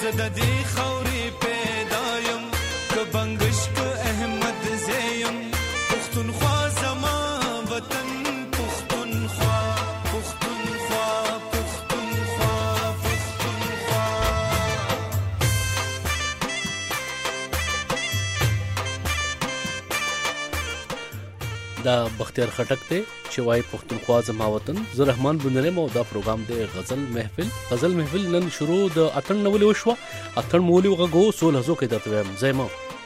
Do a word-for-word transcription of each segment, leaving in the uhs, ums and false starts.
زد دی خوري پیدایم که بنگش که احمد زیم پختونخوا زما وطن پختونخوا پختونخوا پختونخوا پختونخوا. دا بختیار خټک ته چې وای پښتونخوا زما وطن. زه رحمان بندرم او دا پروګرام دی غزل محفل. غزل محفل نن شروع د اتن نولې وشوه. اتن مولې وغږو سول هزو کې درته وایم زما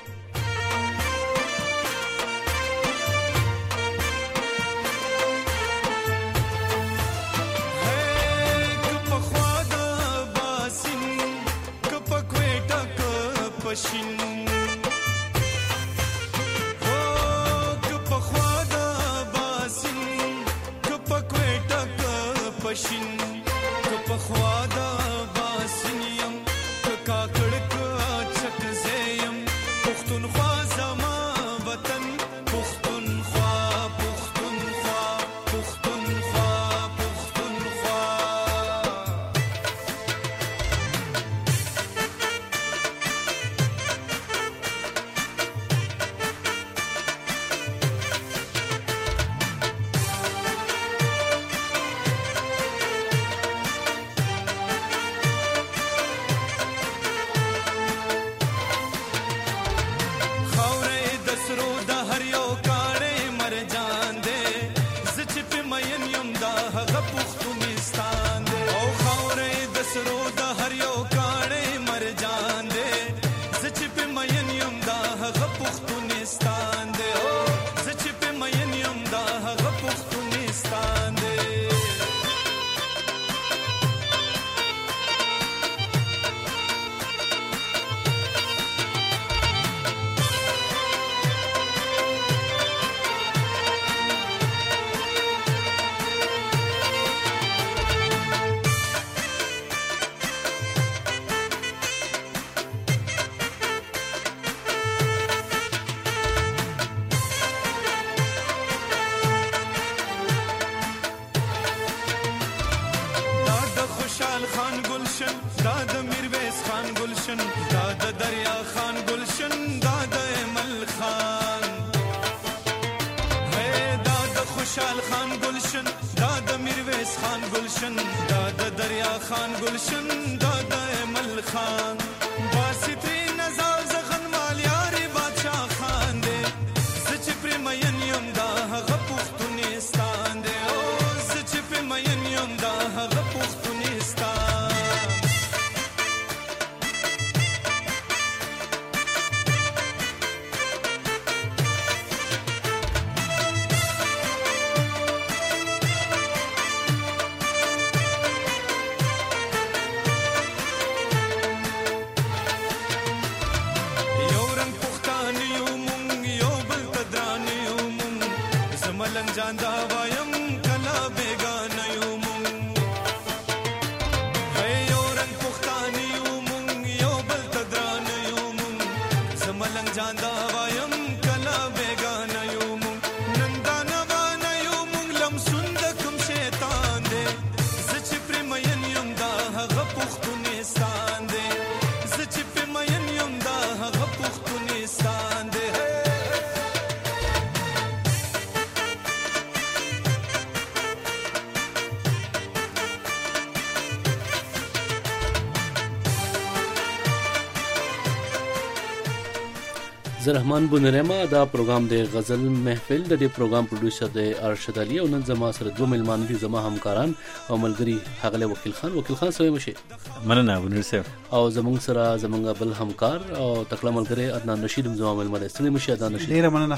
زه رحمان بونرما. دا پروګرام دی غزل محفل. د دې پروګرام پروډوسر دی ارشد علي او نن زما سره دوه ملمانه دي زما همکاران او ملګري هغه وکیل خان. وکیل خان سوي مشه مننه بونر صاحب. او زمونږ سره زمونږ بل همکار او تکړه ملګری عدنان رشید هم زما ملمانه ستړي مشه. عدنان رشید ډیره مننه.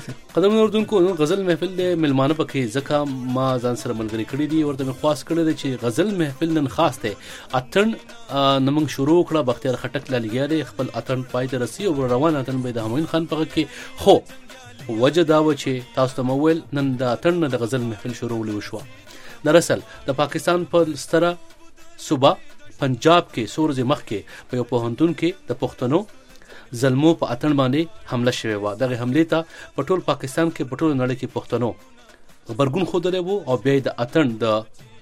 قدم اردوونکو غزل محفل دی ملمانه پکې ځکه ما ځان سره ملګری کړی دي ورته مې خواست کړی دی چې غزل محفل نن خاص دی. اتن نمنګ شروع کړه بختیار خټک لالیګیا دی خپل اتن پای ته رسی او روان اتن به د همین خان پغه کې خو وجه دا و چې تاسو ته مویل نن د اتن د غزل محفل شروع وشو. دراصل د پاکستان په ستره صوبه پنجاب کې سورز مخ کې په یو پوهنتون کې د پښتنو ظلمو په اتن باندې حمله شوې و. دغه حمله ته په ټول پاکستان کې په ټول نړۍ کې پښتنو خبرګون خوده وو او بیا د اتن د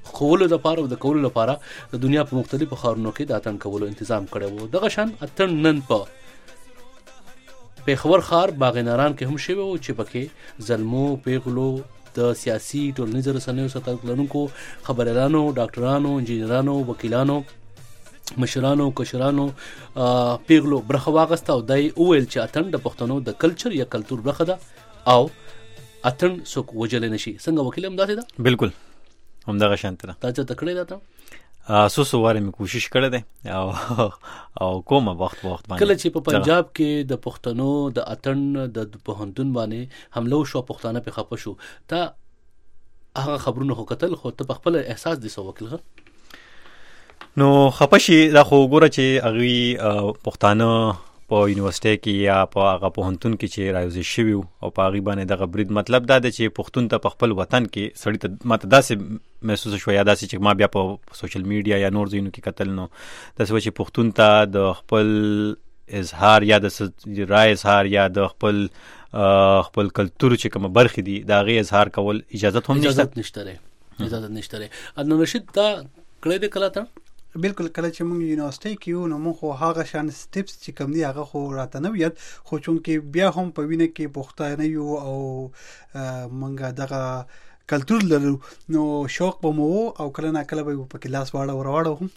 خولو لپاره او د کولو لپاره د دنیا په مختلفو ښارونو کې د اتڼ کولو تنظیم کړی و. دغه شان اتڼ نن په پیښور ښار باغناران کې هم شوی و چې پکې زلمو پیغلو د سیاسي ټولنیزو رسنیو سره تعلق لرونکو خبریالانو ډاکټرانو انجینرانو وکیلانو مشرانو کشرانو پیغلو برخه واغسته او دای وویل چې اتڼ د پښتنو د کلچر یا کلتور برخه ده او اتڼ څوک وجلی نشي. څنګه وکیل هم داسې ده؟ بالکل همدغه شانته ده. تا چېرته کړی ده ته؟ څو څو وارې مې کوشش کړی دی او او کومه وخت په وخت باندې کله چې په پنجاب کې د پښتنو د اتڼ د پوهنتون باندې حمله وشوه پښتانه پې خفه شو، تا هغه خبرونه خو کتل خو ته په خپل احساس دې څه وکړل؟ نو خفه شي دا خو وګوره چې هغوی پښتانه په یونیورسټۍ کې یا په هغه پوهنتون کې چې راوځي شوي او په هغې باندې دغه برید، مطلب دا دی چې پښتون ته په خپل وطن کې سړي ته ما ته داسې محسوسه شوه یا داسې چې ما بیا په سوشل میډیا یا نور ځایونو کې کتل نو داسې وه چې پښتون ته د خپل اظهار یا د رای اظهار یا د خپل خپل کلتور چې کومه برخې دي د هغې اظهار کول اجازت هم نشته نشته اجازت نشته دی. عدنان رشید دا کړی دی کله ته؟ بالکل کله چې موږ یونیورسټۍ کې یو نو موږ خو هغه شان سټیپس چې کوم دي هغه خو راته نه ویل، خو چونکې بیا هم په وینه کې پښتانه یو او موږ دغه کلتور لرو نو شوق به مو او کله نه کله به په کلاس واړه ورواړو هم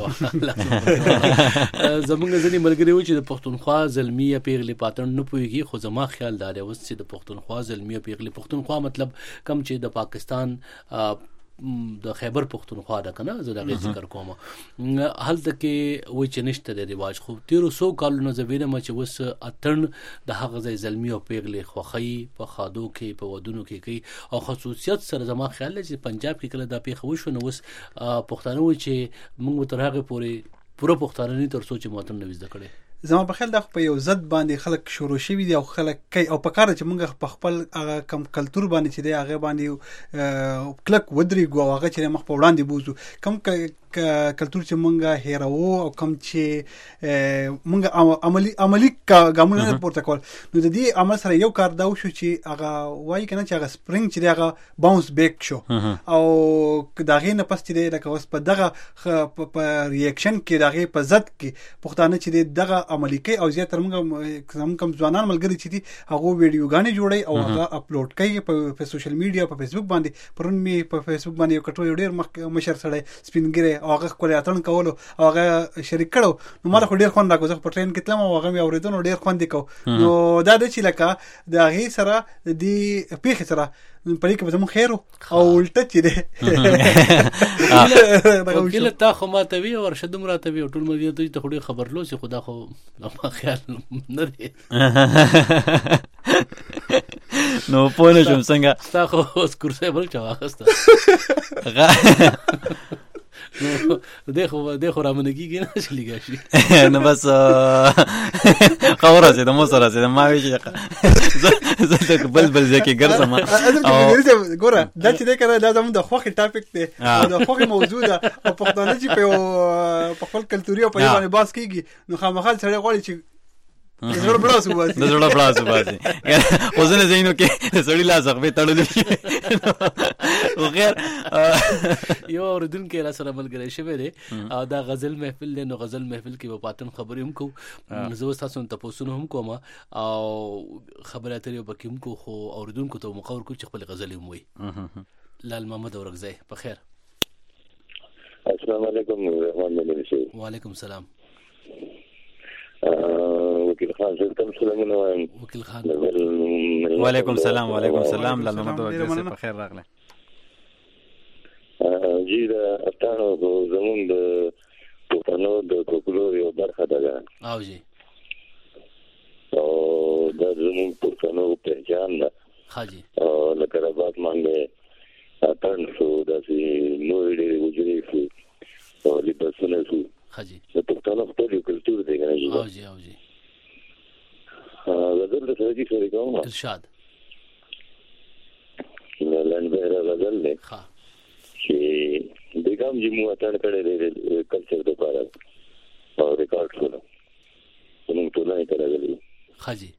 ښه زمونږ ځینې ملګري و چې د پښتونخوا زلمي یا پیغلې په اتڼ نه پوهېږي، خو زما خیال دا دی اوس چې د پښتونخوا زلمي یا پیغلې پښتونخوا مطلب کم چې د پاکستان د خیبر پښتونخوا ده که نه، زه د هغې ذکر کوم هلته کې وایي چې نشته دی رواج، خو تېرو څو کالونو زه وینم چې اوس اتڼ د هغه ځای زلمي او پیغلې خوښوي، په خادو کې په ودونو کې کوي او خصوصیت سره زما خیال دی چې پنجاب کې کله دا پیښه وشوه نو اوس پښتانه وایي چې موږ به تر هغې پورې پوره پښتانه نه تر څو چې مو اتڼ نه وي زده کړی. زما په خیال دا خو په یو ضد باندې خلک شروع شوي دي او خلک کوي او په کار چې موږ په خپل هغه کم کلتور باندې چې دی هغه باندې کلک ودرېږو او هغه چې مخ په وړاندې بوزو، کم کلتور چې موږ هیروو او کم چې موږ عملي عملي ګامونه نه پورته کول، نو د دې عمل سره یو کار دا وشو چې هغه وایي که نه چې هغه سپرینګ چې دی هغه باونس بیک شو او د هغې نه پس چې دی لکه اوس په دغه په ریاکشن کې د هغې په ضد کې پښتانه چې دی دغه عملي کوي او زیاتره موږ زموږ کوم ځوانان ملګري چې دي هغه ویډیوګانې جوړوي او هغه اپلوډ کوي په سوشل میډیا په فیسبوک باندې. پرون مې په فیسبوک باندې یو کټو یو ډېر مشر سړی سپین ګیری او هغه ښکلی اتڼ کولو او هغه شریک کړو نو ما ته خو ډېر خوند راکړو، زه په ټرین کې تلم او هغه مې اورېده نو ډېر خوند یې کوو. نو دا دی چې لکه د هغې سره د دې پیښې سره په دې کې به زموږ خیر او الټه چې دی وکیله تا خو ما ته وي او ارشد هم راته وي او ټول ملګري ته ته خو ډېر خبرلوس یې، خو دا خو ما خیال نه دی نو پوه نه شوم څنګه ستا خو اوس کرسی بل چا واخسته نو دی خو دی خو رامنه کېږي نه چې لیګا شي نو بس ښه ورسېدم اوس ورسېدم ما وایي چې زه بل بل ځای کې ګرځم. ګوره دا چې دی که نه دا زموږ د خوښې ټاپک دی او د خوښې موضوع ده او پښتانه چې په خپل کلتوري او په دې باندې بحث کېږي نو خامخا سړی غواړي چې د زړه بړاس وباسي د زړه بړاس وباسي خو ځینې ځایونو کې د سړي لاس هغې تړلی شي خو خیر یو اورېدونکی را سره ملګری شوی دی او دا غزل محفل دی نو غزل محفل کې به پاتن خبرې هم کوو، زه اوس تاسو تپوسونه هم کوم او خبرې اترې به پکې هم کوو، خو اورېدونکو ته مقرر کوو چې خپلې غزلې هم وایي. لال محمد اورکزی په خیر. السلام علیکم رحمان ملوی. وعلیکم السلام. وکیل خان زه تم سلامونه وایم. وکیل خان وعلیکم السلام. وعلیکم السلام. لال محمد اورکزی په خیر راغلی. جی د اتانو زمونږ د پښتنو د فولکلور یو برخه ده او جی او دا زمونږ پښتنو پہچان ده ښه جي او لکه رباط باندې اتڼ شو داسې نورې ډېرې وجرې شو او لباسونه شو ښه جي د پښتنو خپل یو کلتور دی که نه جي او جي او جي غزل د سړي سړي کوم ارشاد لنډبهره غزل دی ښه چې دغه هم چې مو اتڼ کړی دی کلچر دپاره او ریکارډ شولو زموږ ټولنې ته راغلی ښه جي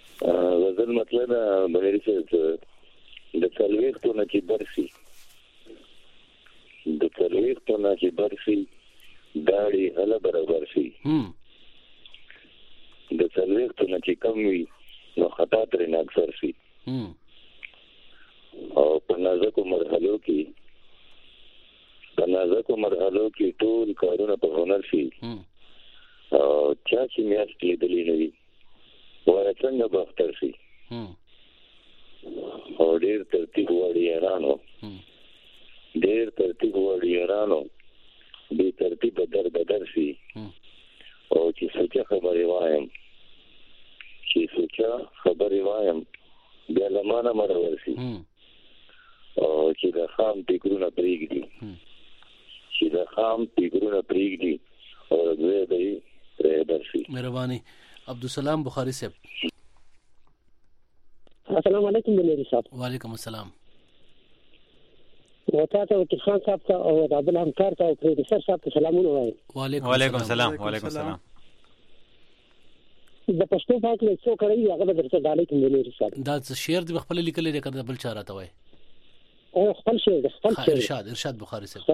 غزل مطلب بهري صاحب د څلوېښتو نه چې برسي د څلوېښتو نه چې برسي داړې هله برابر شي، د څلوېښتو نه چې کم وي نو خطا ترې اکثر شي. او په نازکو مرحلو کې په نازکو مرحلو کې ټول کارونه په هنر شي. او چا چې میاشت لیدلې نه وي وایه څنګه به اختر شي. او ډېر ترتیب غواړي یارانو، ډېر ترتیب غواړي یارانو، بې ترتیبه در بدر شي. او چې سوچه خبرې وایم چې سوچه خبرې وایم بیا له مانه مرور شي. او چې د خام فکرونه پرېږدي چې د خام فکرونه پرېږدي او دوی به یې پرېبر شي. مهرباني. عبدالسلام بخاري صاحب. السلام علیکم بنيري صاحب. وعلیکم السلام. وتاته وکیل خان صاحب ته او عبد الحمکار ته او پروفیسور صاحب ته سلامونه وایم. وعلیکم السلام. وعلیکم السلام. د پښتو په اړه څه کړی هغه درته ډالۍ کوم بنيري صاحب. دا شعر د خپل لیکل لري کړه بل چاره ته وای. او خپل شعر خپل شعر ارشاد ارشاد بخاري صاحب.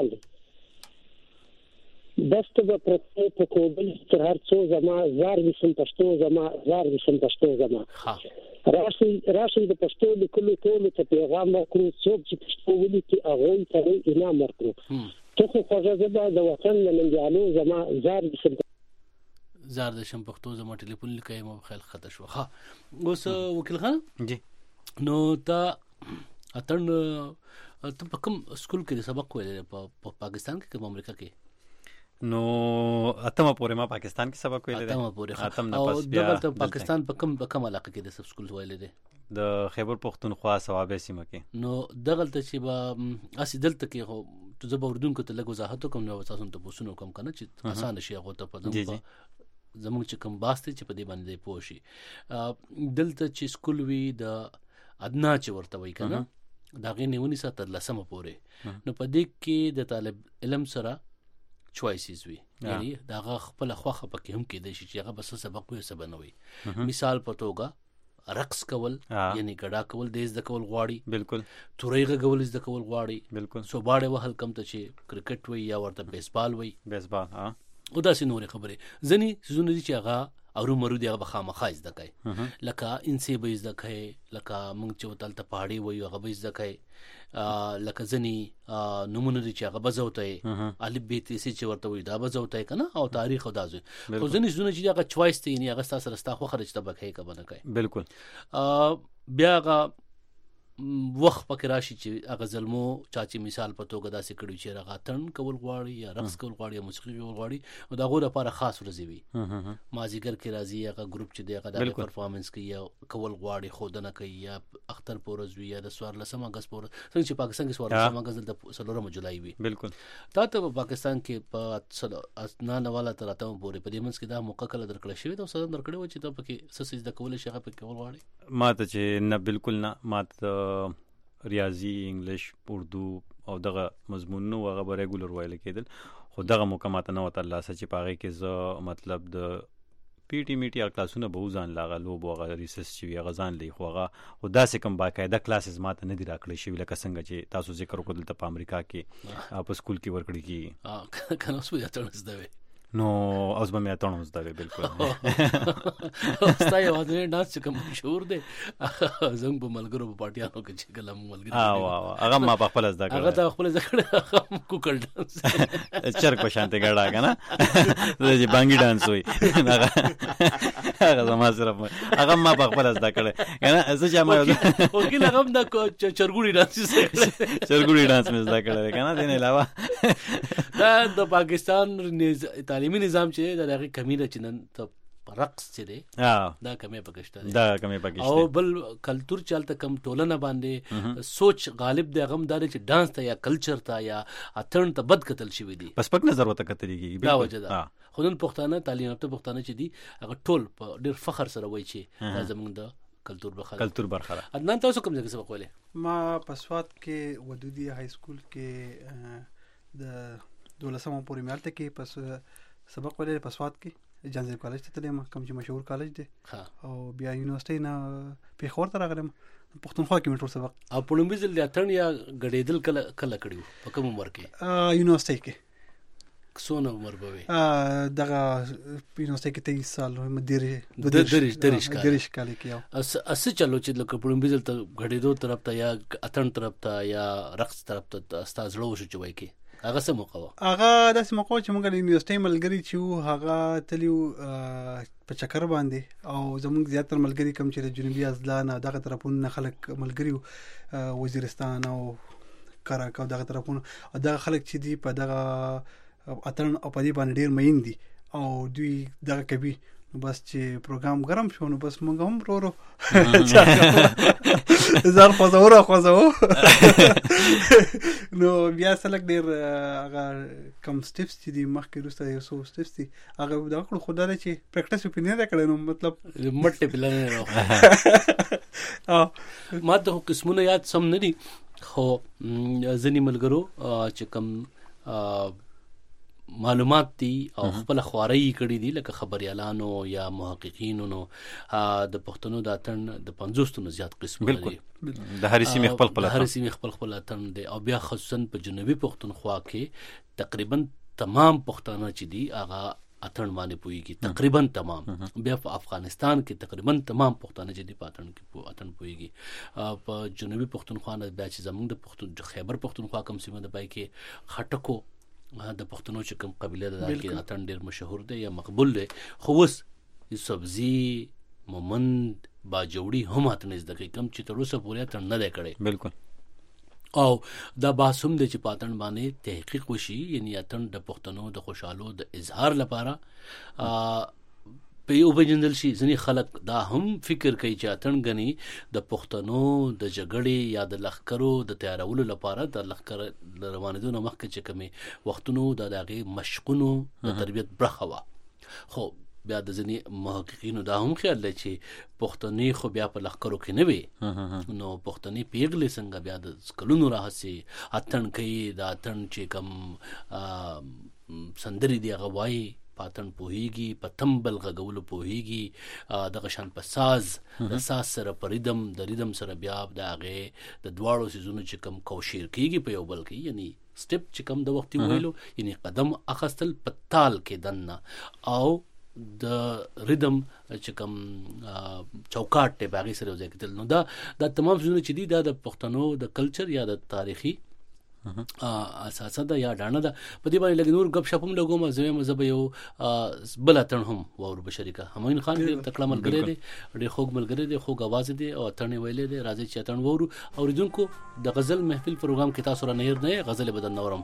دست به پرته په کوبل تر هر څو زما زار وسم پښتو زما زار وسم پښتو زما. ها راشي راشي د پښتو لیکلو ټول ته پیغام ورکړو، څوک چې پښتو ولیکي هغه ته انعام ورکړو. ته خو خوږه زبا د وطن لمنجالو زما زار وسم زار د شم پښتو زما ټلیفون لیکای مو خیال خطا شو. ها اوس وکیل خان جی نو تا اتن ته په کوم سکول کې سبق ویل په پاکستان کې کوم امریکا کې؟ نو اتمه پورې ما پاکستان کې سبق ویل دي. اتمه پورې اتم نه او پس بیا دغه پاکستان په کوم په کوم علاقه کې د سب سکول ویل دي؟ د خیبر پختونخوا صوابه سیمه کې. نو دغه ته چې با اسی دلته کې خو ته زبر اردن کو ته لګو وضاحت کوم نو تاسو ته پوښتنه کوم کنه چې آسان شي هغه ته په دغه زموږ چې کوم باسته چې په دې باندې پوښي دلته چې سکول وی د ادنا چې ورته وای کنه دا غي نیونی ساتل لسمه پورې. نو په دې کې د طالب علم سره چوایسز وي، یعنی دا خپل خوخه پکې هم کې د شي چې هغه بس سبق وي سبا نه وي. مثال په توګه رقص کول یعنی ګډا کول د زده کول غواړي، بالکل تورېغه کول زده کول غواړي، بالکل سو باړې وهل کم ته چې کرکټ وي یا ورته بیسبال وي بیسبال. ها او دا سينوري خبره ځنی سيزونه دي چې هغه اورو مرو دی هغه خامخا زده کوي، لکه انسي به زده کوي، لکه موږ چې وتل ته پهاړي وي هغه به زده کوي، لکه ځنی نمونه دي چې هغه بزوته الف ب ت س چې ورته وي دا بزوته کنه او تاریخ او دازو خو ځنی سيزونه چې هغه چويس دی نه هغه تاسو رستا خو خرج ته بکای کبه نه کوي. بالکل بیا هغه وخت پکې راشي چې هغه ظلمو چاچی مثال په توګه داسې کړي چې هغه تن کول غواړي یا رقص کول غواړي یا موسیقي کول غواړي او دا غوړه لپاره خاص ورځي وي. مازیګر کې راځي هغه ګروپ چې دغه د پرفارمنس کوي یا کول غواړي خودنه کوي یا اختر پورز وي یا د سوار لسمه اگست پورز څنګه چې پاکستان کې سوار لسمه اگست د سلورم جولای وي. بالکل تا ته پاکستان کې په اسنا نواله تر اتم پورې په دې منځ کې دا موقع کله درکړل شوی دا سره درکړی و چې ته پکې سسې د کول شي هغه پکې کول غواړي. ما ته چې نه بالکل نه ما ته ریاضي انګلیش اردو او دغه مضمون نو هغه به ریګولر وایل کېدل خو دغه مکمات نه وته الله سچ پاغه کې ز مطلب د پی ټی میټي کلاسونه به ځان لاغه لو بوغه ریسرچ شوی غزان لې خوغه او داسې کوم باقاعده کلاسز ماته نه دی راکړی شوی لکه څنګه چې تاسو ذکر وکړل ته په امریکا کې په سکول کې ورکړی کی کنه اوس به تاسو زده نو اوس به مې اتونو زده بالکل ستای وځي ډانس کوم مشهور دی زنګ په ملګرو په پارټیانو کې چې کلم ملګری اه واه هغه ما په خپل زده کړ هغه ته خپل زده کړ کوکل ډانس چرګ په شانته ګډا کنه چې بانګي ډانس وي هغه هغه زما سره هغه ما په خپل زده کړ کنه زه چې ما او کې هغه د چرګوړي ډانس چرګوړي ډانس مې زده کړ کنه دین علاوه دا د پاکستان تعلیمي نظام چې دا هغه کمی ده چې نن ته رقص چې دی دا کمی پکشته دا کمی پکشته او بل کلچر چالت کم ټولنه باندې سوچ غالب دی غم دار چې ډانس ته یا کلچر ته یا اتن ته بد قتل شوی دی پس پک نظر وته کتلېږي دا وجه ده. خودن پښتانه تعلیم ته پښتانه چې دی هغه ټول په ډیر فخر سره وایي چې دا زمونږ د کلچر برخه کلچر برخه. عدنان تاسو کوم ځای کې سبق ویلې؟ ما پسوات کې ودودي های سکول کې د دولسمه پورې مالته کې پس سبق ولې پسوات کې جان زیب کالج ته تلم کوم چې مشهور کالج دی ها او بیا یونیورسيټي نه پیښور ته راغلم پښتونخوا کې مې ټول سبق. او په لومبي ځل د اتن یا غړېدل کله کله کړیو په کوم عمر کې؟ یونیورسيټي کې. څونه عمر به وي؟ دغه یونیورسيټي کې تیئیس سال هم درې درې درې کال درې کال کې یو اس اس چلو چې لکه په لومبي ځل ته غړېدو طرف ته یا اتن طرف ته یا رقص طرف ته استاد زړه وشو چې وای کې هغه څه موقع و؟ هغه داسې موقع چې موږ د یونیورسيټي ملګري چې هغه تلیو په چکر باندې او زموږ زیاتره ملګري کم چې د جنوبي ازلان دغه طرفونو خلک ملګري وزیرستان او کراکو دغه طرفونو دغه خلک چې دی په دغه اتن او په دې باندې ډیر مین دي او دوی دغه کوي نو بس چې پروګرام ګرم شو نو بس موږ هم ورو زار خوځو خوځو نو بیا سلک ډیر هغه کم سټیپس چې دی مخکې وروسته یو څو سټیپس دي هغه دا کړو خدای چې پریکټیس وپینې دا کړو نو مطلب مټه پلان نه او ما ته قسمونه یاد سم نه دي خو ځنی ملګرو چې کم معلومات دي او خپل خواري کړي دي لکه خبريالانو یا محققینو نو د پښتنو د اتن د پنځوس تنو زیات قسمونه دي د هر سیمې خپل خپل د هر سیمې خپل خپل اتن دي او بیا خصوصا په جنوبي پښتونخوا کې تقریبا تمام پښتانه چې دي هغه اتن باندې پويږي تقریبا تمام. بیا په افغانستان کې تقریبا تمام پښتانه چې دي په اتن کې اتن پويږي. په جنوبي پښتونخوا نه بیا چې زمونږ د پښتون خیبر پښتونخوا کوم سیمه د پای کې خټکو د پښتنو چې کوم قبيله ده کې اتن ډیر مشهور دی یا مقبول دی خو اوس سبزي مومند باجوړي هم اتن زده کوي کم چې تر اوسه پورې اتن نه دی کړی. بالکل. او دا باسم د چې پاتن باندې تحقیق وشي یعنی اتن د پښتنو د خوشحالو د اظهار لپاره په یو بجندل شي ځنی خلک دا هم فکر کوي چې اتن غني د پښتنو د جګړې یا د لخرو د تیارولو لپاره د لخر روانېدو نه مخکې چې کومي وختونو د دغه مشقونو د تربيت برخه وا. خو بیا د ځنی محققینو دا هم خیال لري چې پښتني خو بیا په لخرو کې نه وي نو پښتني پیغلې څنګه بیا د کلونو راهسي اتن کوي د اتن چې کوم سندري دی غوای پاتن پوهیږي په تمبل غغولو پوهیږي دغه شان په ساز د ساز سره پریدم د ریدم سره بیا د هغه د دواړو سيزونو چې کم کوشیر کیږي په یو بل کې یعنی سټپ چې کم د وختي ویلو یعنی قدم اخستل پتال کې دنه او د ریدم چې کم چوکاټ ته باغی سره وځي کتل نو دا د تمام سيزونه چې دي د پښتنو د کلچر یا د تاریخي اساسه ده یا ډانه ده په دې باندې لګ نور غب شپم لګوم زوی مزه یو بل اتن هم ور بشریکا همین خان ډیر تکړه ملګری دی ډیر خوږ ملګری دی خوږ आवाज دی او اتن ویلې دی راځي چې اتن ورو اوریدونکو د غزل محفل پروګرام کې تاسو را نه نه غزل بدن نورم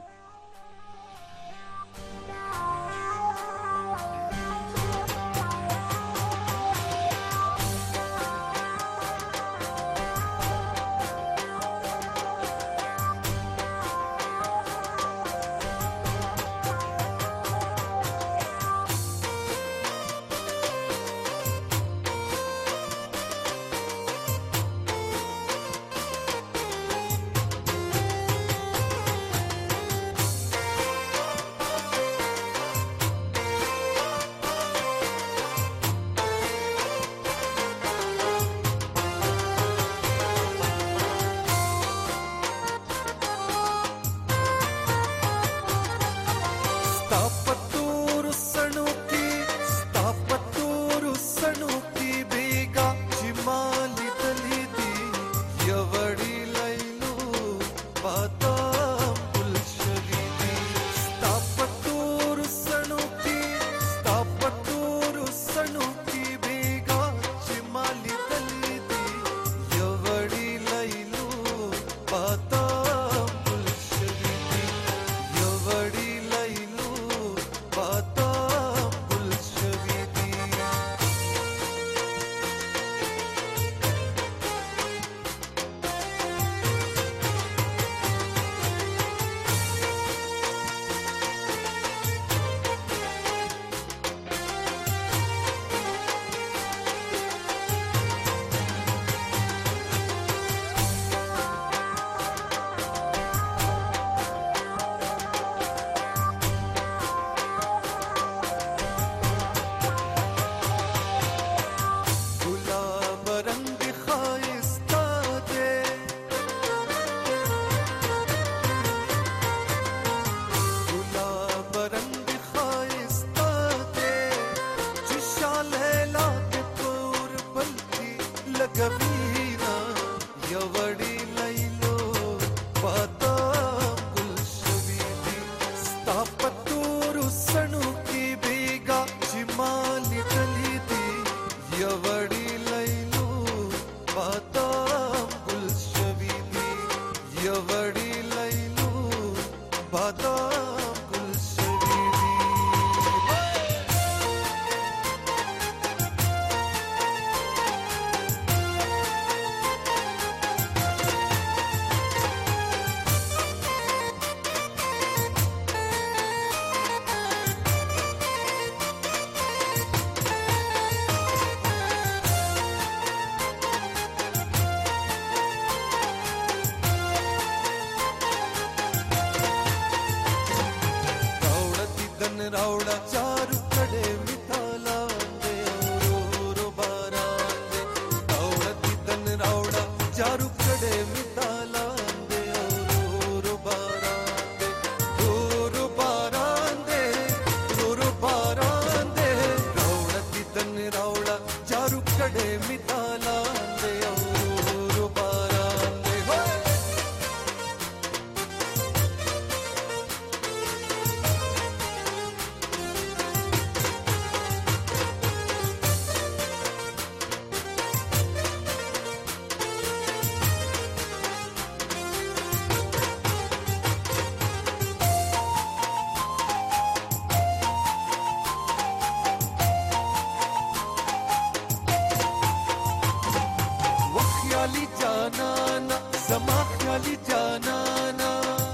بادام گل شوی دی یو وړي لیلو بادام گل شوی دی راوړه چارو کډې میتالا دې اورو باران دې راوړه دن راوړه چارو کډې میتالا دې اورو باران دې اورو باران دې اورو باران دې راوړه دن راوړه چارو کډې میتالا دې اورو باران دې خیالی جانانا زما خیالی جانانا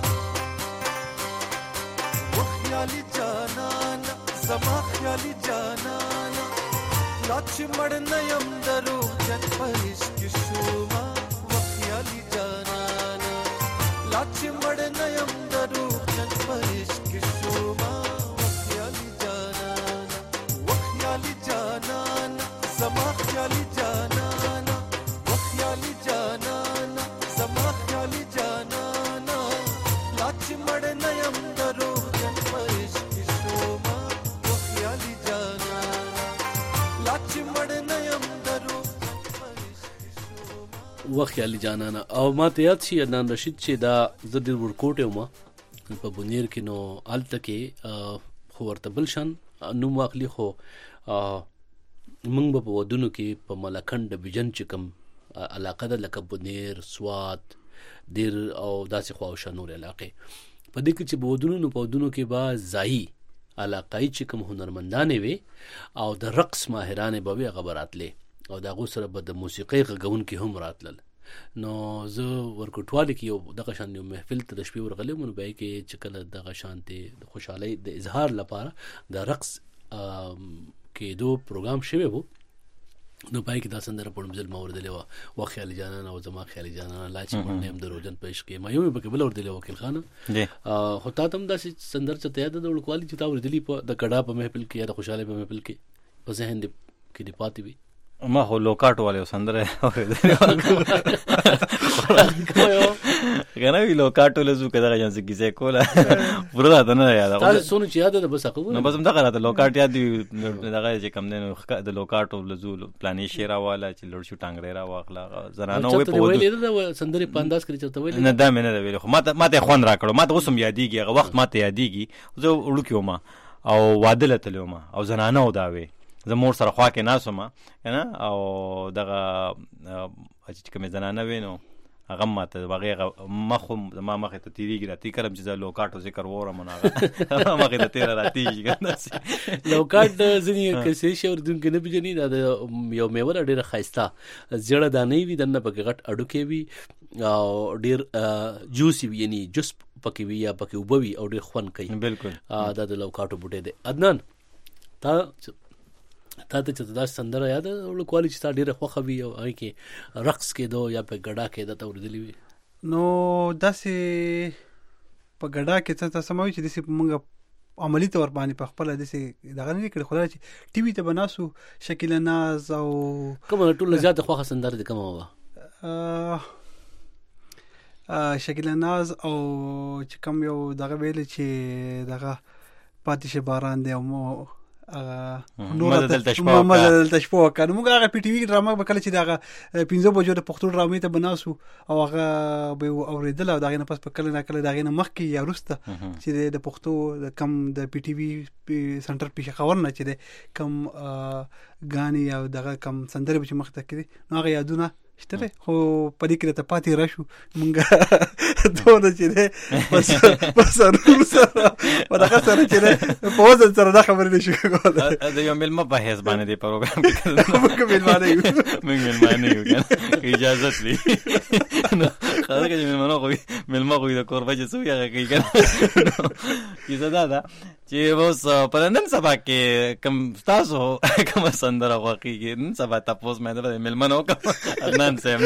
و خیالی جانانا زما خیالی جانانا لاچ مړنیم درو جن پېښ کی شوما و خیالی جانانا لاچ مړنیم درو جن پېښ کی شوما و خیالی جانانا و خیالی جانانا زما خیالی جانانا خیالی جانانا زما خیالی جانانا لاچ مړنیم درو جن پېښ کی شوما و خیالی جانانا لاچ مړنیم درو جن پېښ کی شوما و خیالی جانانا. او ما ته یاد شي عدنان رشید چې دا زه د ورکوټ یم په بونیر کې نو هلته کې خو ورته بل شان نوم واخلي خو موږ به په ودونو کې په ملکنډ ډویژن چې کوم علاقه ده لکه بونیر سوات دیر او داسې خوا او شا نور علاقې په دې کې چې په ودونو نو په ودونو کې به ځایي علاقایي چې کوم هنرمندانې وي او د رقص ماهرانې به وي هغه به راتلې او د هغو سره به د موسیقۍ غږونکي هم راتلل. نو زه ورکوټوالي کې یو دغه شان یو محفل ته د شپې ورغلی وم نو به یې کې چې کله دغه شانتې د خوشحالۍ د اظهار لپاره د رقص کېدو پروګرام شوی و نو پای کې دا سندره په مزل ما وردلې و و خیالي جانان او زما خیالي جانان لا چې مونږ هم دروژن په عشق ما یو به بل وردلې وکیل خان خو تا تم دا سندره چې ته د وړکوالي چې تا وردلې په د کډا په محفل کې یا د خوشاله په محفل کې په ذهن دې کې دی پاتې وي. ما هو لوکاټ والے سندره کنه وی لوکاټ لزو کدا جان سے کیسه کولا پورا دا نه یاد تاسو سونو چې یاد ده بس اقو نو بس هم دا غلطه لوکاټ یاد دی دغه چې کم نه د لوکاټ لزو پلانې شیرا والا چې لړ شو ټنګ را واخلا زنانه وې په ویلې دا سندره په انداز کړی چرته ویلې نه دا مې نه ویل خو ما ته ما ته خوان را کړو ما ته اوسم یادېږي هغه وخت ما ته یادېږي زه وړو ما او واده لته ما او زنانه او دا وې زه مور سره خوا کې ناسم کنه او دغه چې کوم زنانه وینو هغه ماته بغیر مخم ما مخه ته تیریږي راتی کرم چې لوکاټو ذکر وره مناغه مخه ته تیر راتی کنه لوکاټ ځنی کسې شور دن کې نه بجنی دا یو میوه ډیره خایسته زړه دانې وي دنه پکې غټ اډو کې وي او ډیر جوسی وي یعنی جوس پکې وي یا پکې وبوي او ډیر خوان کوي بالکل دا د لوکاټو بوټي دی. عدنان تا تا ته چې دا سندره یاد ول کوالي چې تا ډیره خوخه وي او هغه کې رقص کېدو یا په ګډا کې د توردلی وي نو داسې په ګډا کې څه سموي چې داسې موږ عملی تور باندې په خپل داسې دغه نه کړ خدای چې ټي وي ته بناسو شکیل ناز او کوم ټول زیات خوخه سندره دي کوم و شکیل ناز او چې کوم یو دغه ویل چې دغه پاتې باران دی او نور ته مزل تشپو کنه موږ هغه پی ټی وی ډرامه به کله چې دغه پنځه بجو د پښتو ډرامې ته بناسو او هغه به اوریدل او دغه نه پس په کله نه کله دغه نه مخکې یا وروسته چې د پښتو د کم د پی ټی وی سنټر پېښور نه چې د کم غاني او دغه کم سندره به مخ ته کړي نو هغه یادونه شته خو په دې کې ته پاتې راشو مونږه دوه چې ده بس بس ورو سره ودغه سره چې په وزن سره دا خبرې نشو کولای دا یو ملما په هیڅ باندې دی پروګرام کې موږ ملمانه یو موږ ملمانه یو کنه اجازه لري خاله کې ملمانه کوي ملما کوي د کور بچ سو یا کوي کنه کیسه دا دا چې اوس په نن سبا کې کم تاسو کوم سندره واقعي نن سبا تاسو مې د ملمانه وکړ عدنان سیم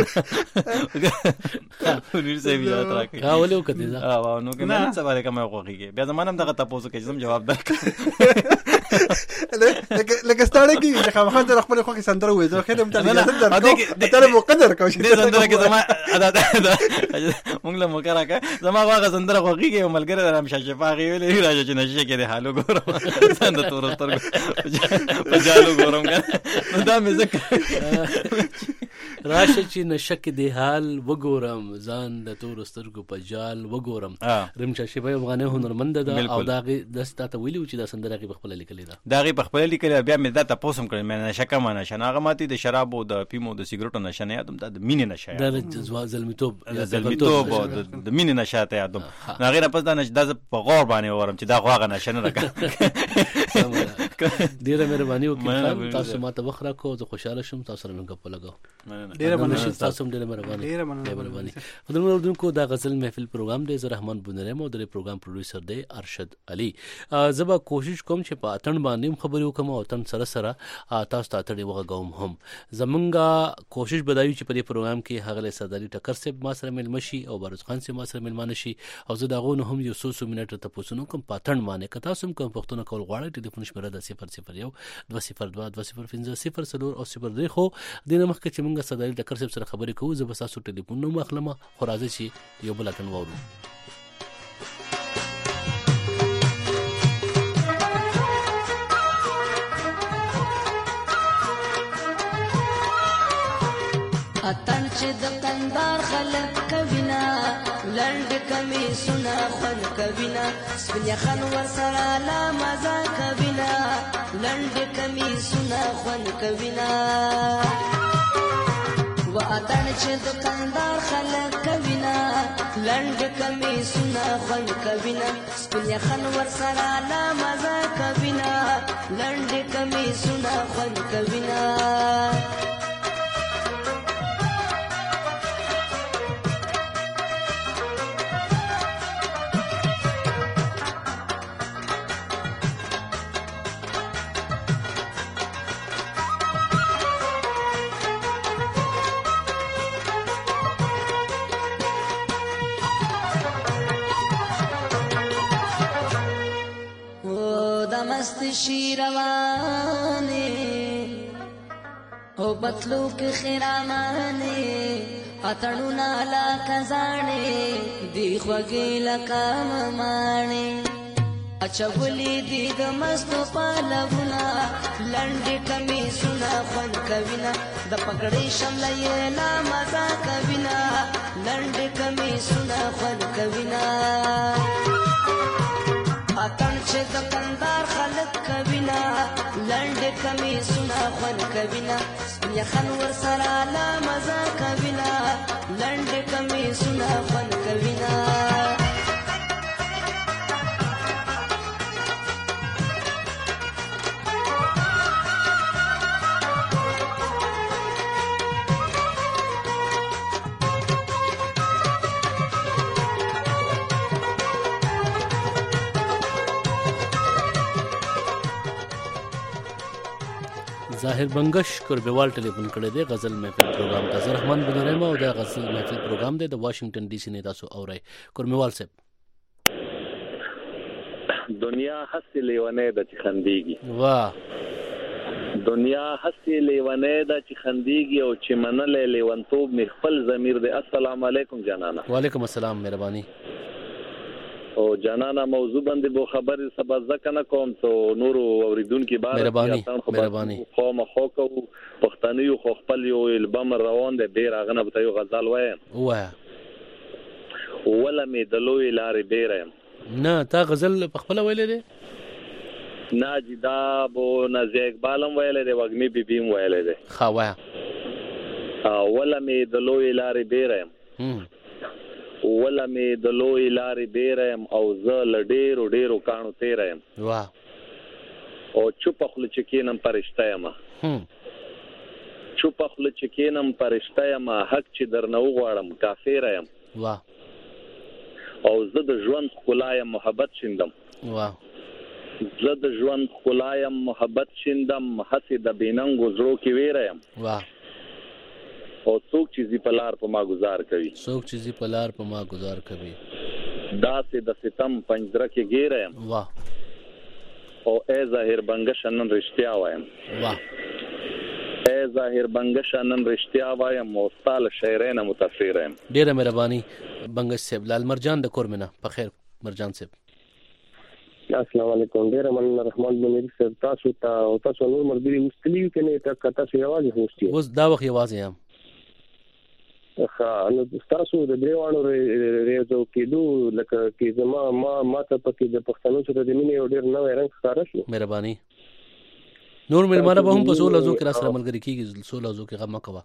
وریر سیم یاد راکړي ها ولې وکړې دا اه نو کنه نن سبا کوم واقعي بیا زمانم دغه تاسو کې زم جواب درکړم لکه ستاره کې چې خامخا د خپل خو کې سندره وې زه خیر هم ته ته مقدر کوم دې سندره کې زما مونږ له مکرا کا زما واغه سندره خو کې ملګری درم شاشفاغي ویلې راځي چې نشي کې حالو ګورم سند تور ستر په جالو ګورم کنه دا مې ذکر راشه چې نشک دی حال وګورم ځان د تور سترګو په جال وګورم رم شاشفاغي افغاني هنرمند ده او داغه دستا ته ویلو چې دا سندره کې خپل لیکلې ده داغه په خپل لیکل بیا مې دا تاسو هم کړم مې نشه کما نشه هغه ماتي د شراب او د پیمو د سیګریټو نشه نه یادم د مینې نشه د زلمیتوب زلمیتوب د مینې نشه ته یادم نه غیر پس دا نشه د په غور باندې ورم چې دا خو هغه نشه نه راکړه ډیره مهرباني وکړه تاسو ماته وخره کو زه خوشاله شم تاسو سره موږ په لګاو ډیره مننه تاسو هم ډیره مهرباني ډیره مهرباني خدمت اردوونکو دا غزل محفل پروګرام دی زه رحمان بونرم او د پروګرام پروډوسر دی ارشد علي زبا کوشش کوم چې په اتن باندې خبرې وکم او اتن سره سره تاسو ته اتړې وغوم هم زمونږه کوشش بدایو چې په دې پروګرام کې هغه سرداري ټکر سیب ما سره مل مشي او بارز خان سیب ما سره مل مانشي او زه داغو نه هم یو څو څو منټه ته پوسونو کوم پاتن باندې که تاسو کوم پښتون کول غواړئ ټلیفون شمیره د صفر صفر یو دوه صفر دوه دوه صفر پنځه صفر څلور او صفر درې خو د نه مخکې چې مونږه سرداري ټکر سیب سره خبرې کوو زه به تاسو ټلیفون نو مخلمه خو راځي چې یو بل اتن وورو اتن چې د کندار خلک کوینا لند کمی سنا خن کوینا سپیا خان ور سره لا مزه کوینا لند کمی سنا خن کوینا و اتن چې د کندار خلک کوینا لند کمی سنا خن کوینا سپیا خان ور سره لا مزه کوینا لند کمی سنا خن کوینا شیروانه او بتلو کې خیرامانه اتړو نالا کزانه دی خوږی لکام مانه اچولې دی د مستو پالونا لنډ کمی سنا خون کوینا د پګړې شملې لا مزا کوینا لنډ کمی سنا خون کوینا اتن چې د کندار خلک کوینا لنډ کمی سنا خون کوینا سپیا خان ور سره لا مزه کوینا لنډ کمی سنا خون کوینا ظاهر بنگش کربوال ټلیفون کړی دی غزل محفل پروګرام ته زه رحمان بنرم او دا غزل محفل پروګرام دی د واشنگټن ډي سي نه تاسو اورئ کربوال صاحب دنیا هستی لیوانه د چې خندېږي واه دنیا هستی لیوانه د چې خندېږي او چې منلې لیوانتوب می خپل ضمیر دی. السلام علیکم جانانا. وعلیکم السلام مهرباني. او جانانا موضوع باندې بو خبر سبا ځکنه کوم ته نور اوریدونکو بار مهرباني مهرباني خو مخو کو پښتني خو خپل یو البم روان دی ډیر غنه به یو غزل وایم واه ولا می دلوي لارې بیرم نه تا غزل په خپل ویلې دي ناجدا بو نازي اقبالم ویلې دی وګمي بي بيم ویلې دی خوا ولا مې د لوی لارې بیرم ولا مې د لوی لارې بیرم او زه له ډېرو ډېرو کاڼو تیرم واه او چوپ خپل چکینم پرشته یم چوپ خپل چکینم پرشته یم حق چې درنه وغواړم کافر یم واه او زه د ژوند ښکلایم محبت شیندم واه زه د ژوند ښکلایم محبت شیندم هسې د بېننګو زړو کې ویره یم واه او څوک چې زی په لار په ما گزار کوي څوک چې زی په لار په ما گزار کوي داسې د ستم پنجره کې ګیره یم واه او ای ظاهر بنګش نن رښتیا وایم واه ای ظاهر بنګش نن رښتیا وایم او ستاله شاعرانه متفیر یم ډیره مهرباني بنګش صاحب لال مرجان د کورمنه په خیر مرجان صاحب السلام علیکم ډیره مننه رحمان بنری صاحب تاسو ته او تاسو نور مرګري مستلیو کنه ته کته سیواله هوستي اوس دا وخت یوازې یم ښه نو تاسو د دیوانو ریاضو کېدو لکه کې زما ما ماته پکې د پښتنو سره د مینې ډېر نوې رنګ ښکارا شو مهرباني نور ملمانه به هم په سولو ازو کې را سره ملګری کیږي سولو ازو کې غم کوه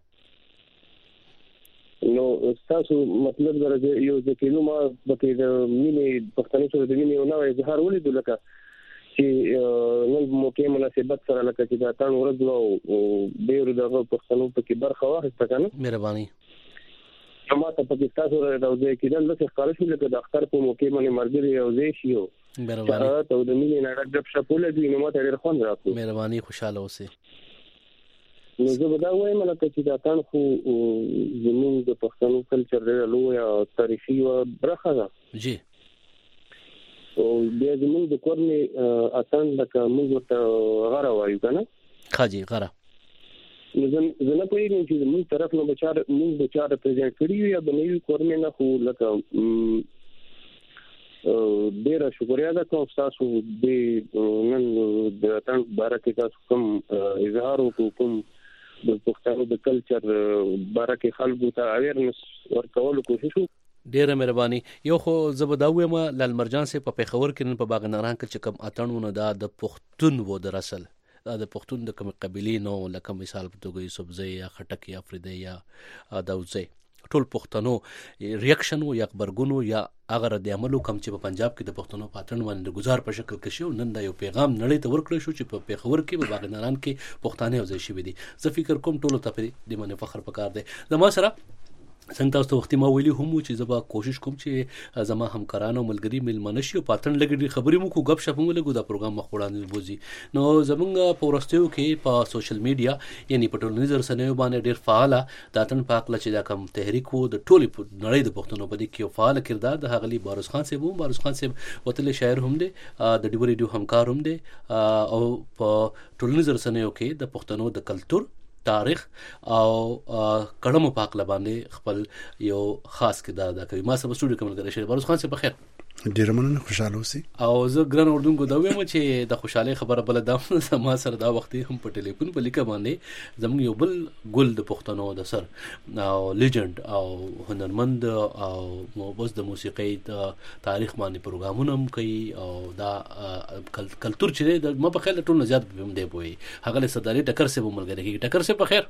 نو تاسو مطلب درجه یو ځکه نو ما پکې د مینې پښتنو سره د مینې نوې اظهار ولیدو لکه چې نن موقع مناسبت سره لکه چې دا تان ورځ نو ډېر دغه پښتنو پکې برخه واخیسته کنه مهرباني ما ته پاکستان سره راوځي کېدل د ښکار شو لکه د اختر په موقع باندې مرګري راوځي شو مهرباني ته د مینې نه ډب شپول دي نو ماته ډېر خوند راکو مهرباني خوشاله اوسئ نو زه به دا وایم لکه چې دا تان خو زموږ د پښتنو کلچر ډېر لوی او تاریخي او برخه ده جی او بیا زموږ د کورنۍ اتن لکه موږ ته غره وایو کنه خاجي غره نو زه نه پوهیږم چې موږ طرف نو بچار موږ بچار پریزنټ کړی یا بنوي کورنۍ نه خو لکه ډیر شکریا ده کوم تاسو د نن د اتن بارکه تاسو کوم اظهار وکوم د پښتنو د کلچر بارکه خلکو ته اویرنس ورکول کوشش ډیره مهرباني یو خو زبداوې ما لال مرجان سه په پیښور کې نن په باغ ناران کې چې کوم اتنونه دا د پښتون و در اصل دا د پښتون د کوم قبيله نو لکه مثال په توګه یوسفزی یا خټک یا افریدی یا داوزی ټول پښتنو ریاکشن و یا خبرګونو یا اگر د عملو کم چې په پنجاب کې د پښتنو پاتن باندې گزار په شکل کې شو نن دا یو پیغام نړۍ ته ورکړی شو چې په پیښور کې په باغ ناران کې پښتانه اوځي شوی دي زه فکر کوم ټول ته په دې باندې فخر پکار دی زما سره څنګه تاسو وختي ما ویلي هم چې زه به کوشش کوم چې زما همکارانو ملګری ملمنه شي او پاتن لګړي خبرې مو کو غب شپ مو لګو دا پروګرام مخ وړاندې بوزي نو زمونږ په ورستیو کې په سوشل میډیا یعنی په ټولنیز رسنیو باندې ډیر فعال دا تن پاک لچ دا کم تحریک وو د ټولي نړۍ د پښتنو په دې کې فعال کردار د هغلی بارز خان صاحب هم بارز خان صاحب وتل شاعر هم دي د ډیو ریډیو همکار هم دي او په ټولنیز رسنیو کې د پښتنو د کلچر تاریخ او کړمو پاک لباندې خپل یو خاص کردار ادا کوي ما سره سټوډیو کې ملګری شي بارز خان صاحب بخیر ډیر مننه خوشاله اوسئ او زه ګران اردوونکو دا وایم چې د خوشاله خبره بل دا ما سره دا وخت هم په ټلیفون په لیکه باندې زموږ یو بل ګل د پښتنو د سر او لیجند او هنرمند او موبوس د موسیقي د تاریخ باندې پروګرامونه هم کوي او دا کلچر چې د ما په خیال ټول زیات هم دی وي هغه له صداري ټکر سه ملګری کی ټکر سه په خیر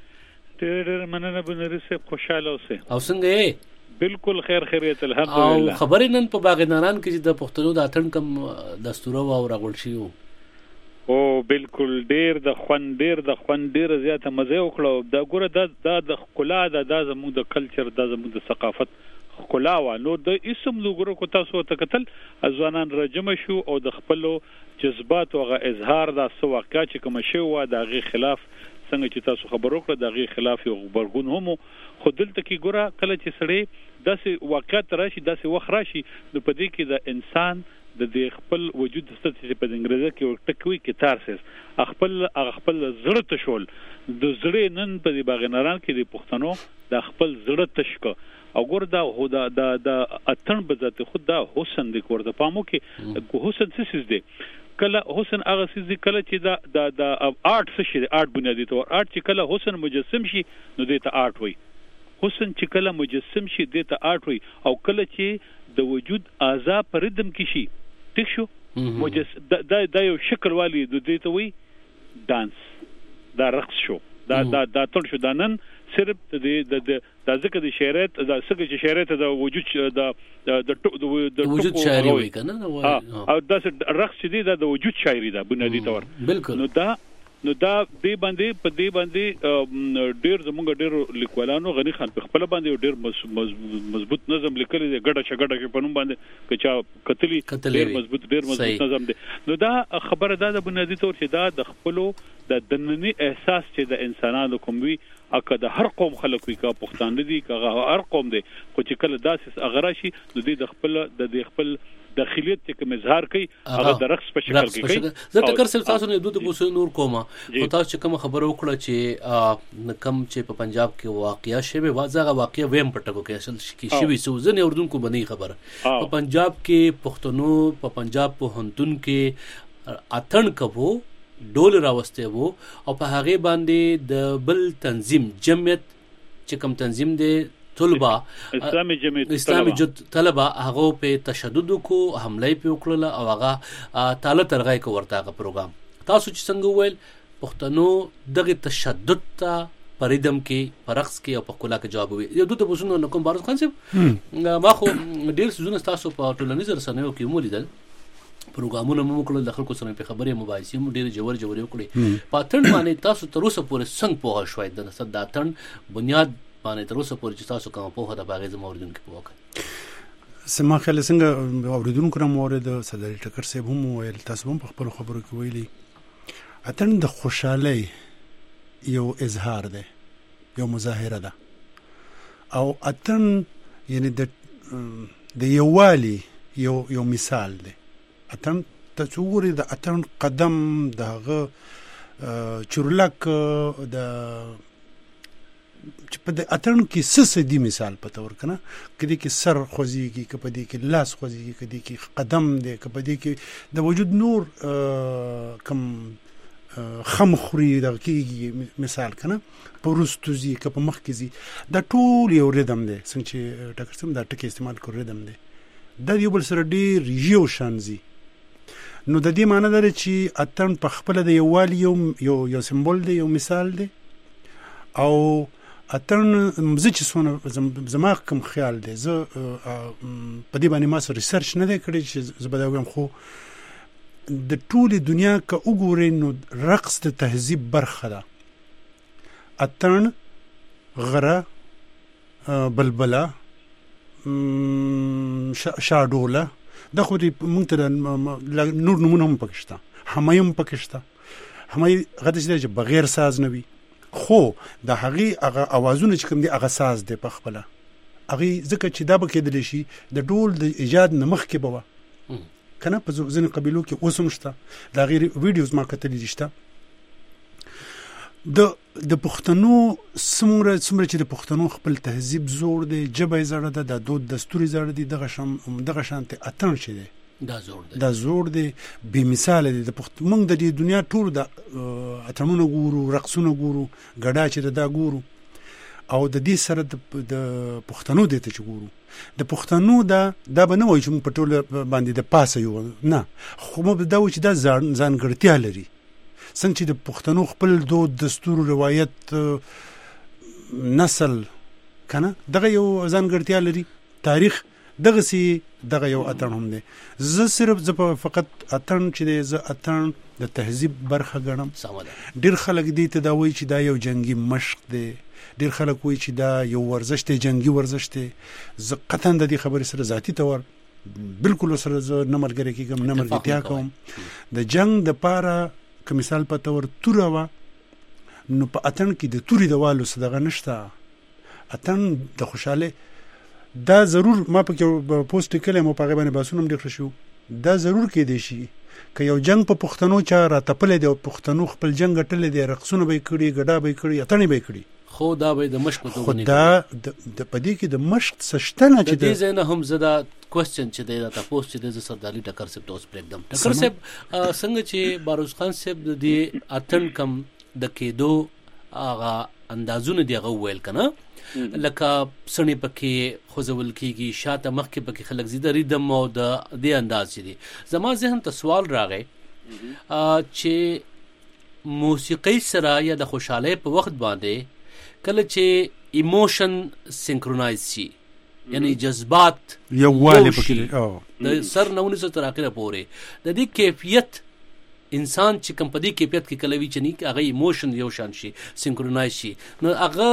ډېر مننه بنری سه خوشاله اوسئ او څنګه یې بالکل خیر خیریت الحمدلله او خبرې نن په باغ ناران کې چې د پښتنو د اتن کم دستور او راغول شي او بالکل ډیر د خوان ډیر د خوان ډیر زیاته مزه وکړو دا ګوره د د خلا د د زموږ د کلچر د زموږ د ثقافت خلا و نو د اسم لوګرو کو تاسو ته قتل ځوانان رجم شو او د خپل جذبات او اظهار د سو واقع چې کوم شی و د غي خلاف څنګه چې تاسو خبرو کړ د غي خلاف یو خبرګون هم خو دلته کې ګوره کله چې سړی داسې واقعیت راشي داسې وخت راشي نو په دې کې د انسان د دې خپل وجود ستاسو په انګریزي کې ټکوي کې تارسس خپل خپل زړه تشول د زړه نن په دې باغ ناران کې د پښتنو د خپل زړه تشک او ګور دا هدا د اتن بذات خود دا حسن د کور د پامو کې حسن څه دی کله حسن هغه څه کله چې دا د آرت څه شي آرت بنیادی تور آرت چې کله حسن مجسم شي نو دې ته آرت وای حسن چې کله مجسم شي دې ته آرت وای او کله چې د وجود اعضاء پردم کې شي ټیک شو مجسم دا دا یو شکل والی د دې ته وای دانس دا رقص شو دا دا دا ټول شو دا نن صرف د د د ذکر د شعرت د څنګه چې شعرت د وجود د د د وجود شاعري وای کنه او د رقص دي د وجود شاعري ده بنیادی تور بالکل نو دا نو دا دې باندې په دې باندې ډېر زمونږ ډېر لیکوالانو غنی خان په خپل باندې ډېر مضبوط نظم لیکلی دی ګډه چګډه کې په نوم باندې کچا کتلی ډېر مضبوط ډېر مضبوط نظم دی نو دا خبره ده د بنیادی تور چې دا د خپلو د دنني احساس چې د انسانانو کوم وي اګه د هر قوم خلک وي کا پښتانه دي کا هر قوم دي خو چې کله داسې اغرا شي نو د خپل د خپل داخلیت چې کوم اظهار کوي هغه د رقص په شکل کې کوي زه ټکر سره تاسو نه دوه بوسو نور کومه او تاسو چې کوم خبره وکړه چې کم چې په پنجاب کې واقعیا شوه واځه واقعیا ویم پټکو کې اصل کې شوی سو ځنه اردوونکو باندې خبره په پنجاب کې پښتنو په پنجاب په هندون کې اتن کبو ډول راوسته وو او په هغه باندې د بل تنظیم جمعیت چې کوم تنظیم دی طلبه اسلامي جمعیت اسلامي طلبه هغه په تشدد کو حمله په وکړه او هغه تعالی ترغای کو ورته پروګرام تاسو چې څنګه ویل پښتنو دغه تشدد ته پریدم کې پرخص کې او په کولا کې جواب وي یو دوه بوسونو نکوم بارز خان صاحب ما خو ډیر سيزونه تاسو په ټولنیز رسنیو کې مولیدل پروګرامونه مو کړل د خلکو سره په خبرې مباحثې مو ډېر جوړ جوړ وکړي پاتن باندې تاسو تر اوسه پورې څنګه پوه شوئ د صداتن بنیاد باندې تر اوسه پورې چې تاسو کوم په هدا باغې زموردون کې پوهه سما خل څنګه اوریدونکو را مورد صدر ټکر سیب هم ویل تاسو هم په خپل خبرو کې ویلي اتن د خوشحالي یو اظهار ده یو مظاهره ده او اتن یعنی د د یووالي یو یو مثال ده اتن تصوري د اتن قدم دغه چورلک د چې په د اتن کې سس دی مثال پته ورکنه کدي کې سر خوځيږي کپدي کې لاس خوځيږي کدي کې قدم دی کپدي کې د وجود نور کم خم خوري د کې مثال کنه پرستوزي کپ مخ کې زی د ټول یو ردم دی څنګه چې ټکر سم دا ټکی استعمال کړو ردم دی د یو بل سره ډیر یو شانزي نو د دې معنی ده چې اتن په خپل د یووالي یو یو سمبول دی یو مثال دی او اتن مزه چې سونه زما کوم خیال دی زه په دې باندې ما سره ریسرچ نه دی کړی چې زه به دا وایم خو د ټولې دنیا که وګورئ نو رقص د تهذیب برخه ده اتن غره بلبله شاډوله دا خو دې مونږ ته نور نمونه هم پکې شته همایي هم پکې شته همایي هغه چې بغیر ساز نه وي خو د هغې هغه اوازونه چې کوم دي هغه ساز دی په خپله هغې ځکه چې دا به کېدلی شي د ډول د ایجاد نه مخکې به وه که نه په ځینې قبیلو کې اوس هم شته د هغې ویډیوز ما کتلي دي شته د د پښتنو څومره څومره چې د پښتنو خپل تهذیب زوړ دی ژبه یې زړه ده د دود دستور یې زړه دي دغه شان دغه شانتې اتن چې دی دا زوړ دی دا زوړ دی بې مثاله دی د پښتون موږ د دې دنیا ټول د اتنونه ګورو رقصونه ګورو ګډا چې دا ګورو او د دې سره د پښتنو د ته چې ګورو د پښتنو دا دا به نه وایي چې موږ په ټول باندې د پاسه یو نه خو موږ دا وایو چې دا ځانګړتیا لري څنګه چې د پښتنو خپل دود دستور روایت نسل کنه دغه یو ځانګړتیا لري تاریخ دغه سي دغه یو اتن هم دی زه صرف زه فقط اتن چې دی زه اتن د تهذیب برخه ګڼم ډیر خلک دي ته دا وایي چې دا یو جنگي مشق دی ډیر خلک وایي چې دا یو ورزش دی جنگي ورزش دی زه قطعا د دې خبرې سره ذاتی تور بالکل سره زه نه ملګری کېږم نه ملګرتیا کوم د جنگ د پاره که مثال په تور توره وه نو په اتن کې د تورې د والو څه دغه نشته اتن د خوشحالۍ دا ضرور ما پکې پوسټ کړی مو په هغې باندې بحثونه هم ډېر ښه شو دا ضرور کېدی شي که یو جنګ په پښتنو چا راتپلی دی او پښتنو خپل جنګ ګټلی دی رقصونه به یې کړي ګډا به یې کړي اتنې به یې کړي خو دا به د مشق په خو دا د په دې کې د مشق څه شته نه چې د دې ځای نه هم زه دا کوېسچن چې دی دا تپوس چې دی زه سرداري ټکر صاحب ته اوس پرېږدم ټکر صاحب څنګه چې باروز خان صاحب د دې اتن کم د کېدو هغه اندازونه دی هغه وویل که نه لکه سړی پکې خوځول کېږي شاته مخکې پکې خلک زی د ریدم او د دې انداز چې دی زما ذهن ته سوال راغی چې موسیقۍ سره یا د خوشحالۍ په وخت باندې کله چې ایموشن سینکرونایز شي یعنی جذبات یووالی پکې او د سر نه ونیسو تر اخره پورې د دې کیفیت انسان چې کوم په دې کیفیت کې کلوي چې نه هغه ایموشن یو شان شي سینکرونایز شي نو هغه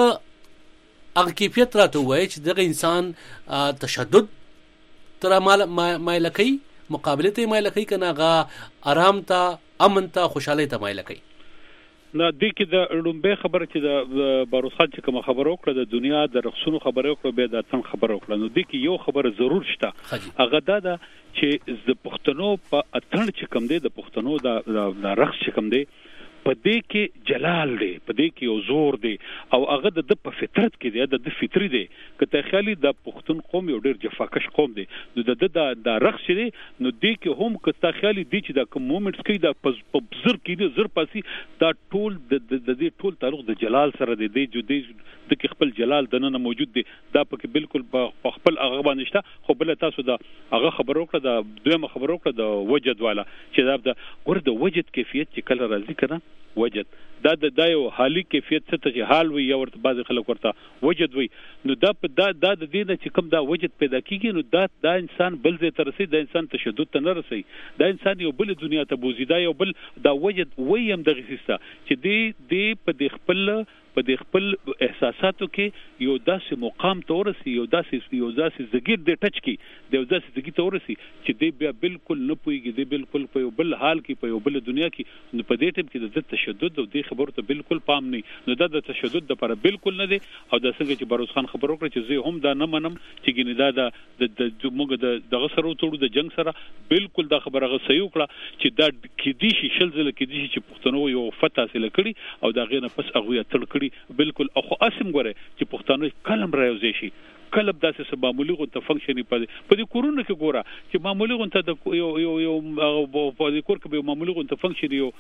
هغه کیفیت راته وایي چې دغه انسان تشدد تر مال مایل کوي مقابله ته مایل کوي کنه هغه آرام ته امن ته خوشاله ته مایل کوي نو د کې د لومبه خبره چې د باروس خان چې کوم خبره وکړه د دنیا د رخصونو خبره وکړه به د تن خبره وکړه نو د کې یو خبره ضرور شته هغه دا ده چې د پښتنو په اتن چې کوم دی د پښتنو د رخص چې کوم دی په دې کې جلال دی په دې کې یو زور دی او هغه د په فطرت کې دی د فطری دی کته خیالي د پښتون قوم یو ډیر جفاکش قوم دی نو د د د رخص دی نو دې کې هم کته خیالي دی چې د کوم مومنټس کې د په بزر کې دی زر پاسي دا ټول د دې ټول تعلق د جلال سره دی دی جو دی د خپل جلال د نن موجود دی دا پکې بالکل په خپل هغه باندې شته خو بل تاسو دا هغه خبرو کړه د دویمه خبرو کړه د وجد والا چې دا د ګور د وجد کیفیت چې کله راځي کنه وجد دا د دا یو حالي کیفیت څه ته حال وي یا ورته بعض خلک ورته وجد وي نو دا په دا د دې نه چې کوم دا وجد پیدا کیږي نو دا دا انسان بل ځای ته رسي دا انسان تشدد ته نه رسي دا انسان یو بل دنیا ته بوزي دا یو بل دا وجد ویم دغه سیسته چې دې دې په دې خپل په دې خپل احساساتو کې یو داسې مقام ته ورسي یو داسې یو داسې زګیر دې ټچ کی د یو داسې زګیر ته ورسي چې دې بیا بالکل نه پويږي دې بالکل په یو بل حال کې په یو بل دنیا کې نو په دې ټیم کې د تشدد او دې خبرو ته بالکل پام نه نو دا د تشدد لپاره بالکل نه دی او د څنګه چې باروس خان خبرو کړ چې زه هم دا نه منم چې ګینه دا د موږ د دغه سره وټړو د جنگ سره بالکل دا خبره غو صحیح وکړه چې دا کې دي شي شل ځله کې دي چې پښتنو یو فتح حاصل کړي او دا غینه پس هغه تړ بالکل اخو اسم غره چې پښتانه کلم راوځي شي کلب داسې معمولی غو ته فنکشني په په دې کورونه کې ګوره چې معمولی غو ته د یو یو یو په دې کور کې معمولی غو ته فنکشني یو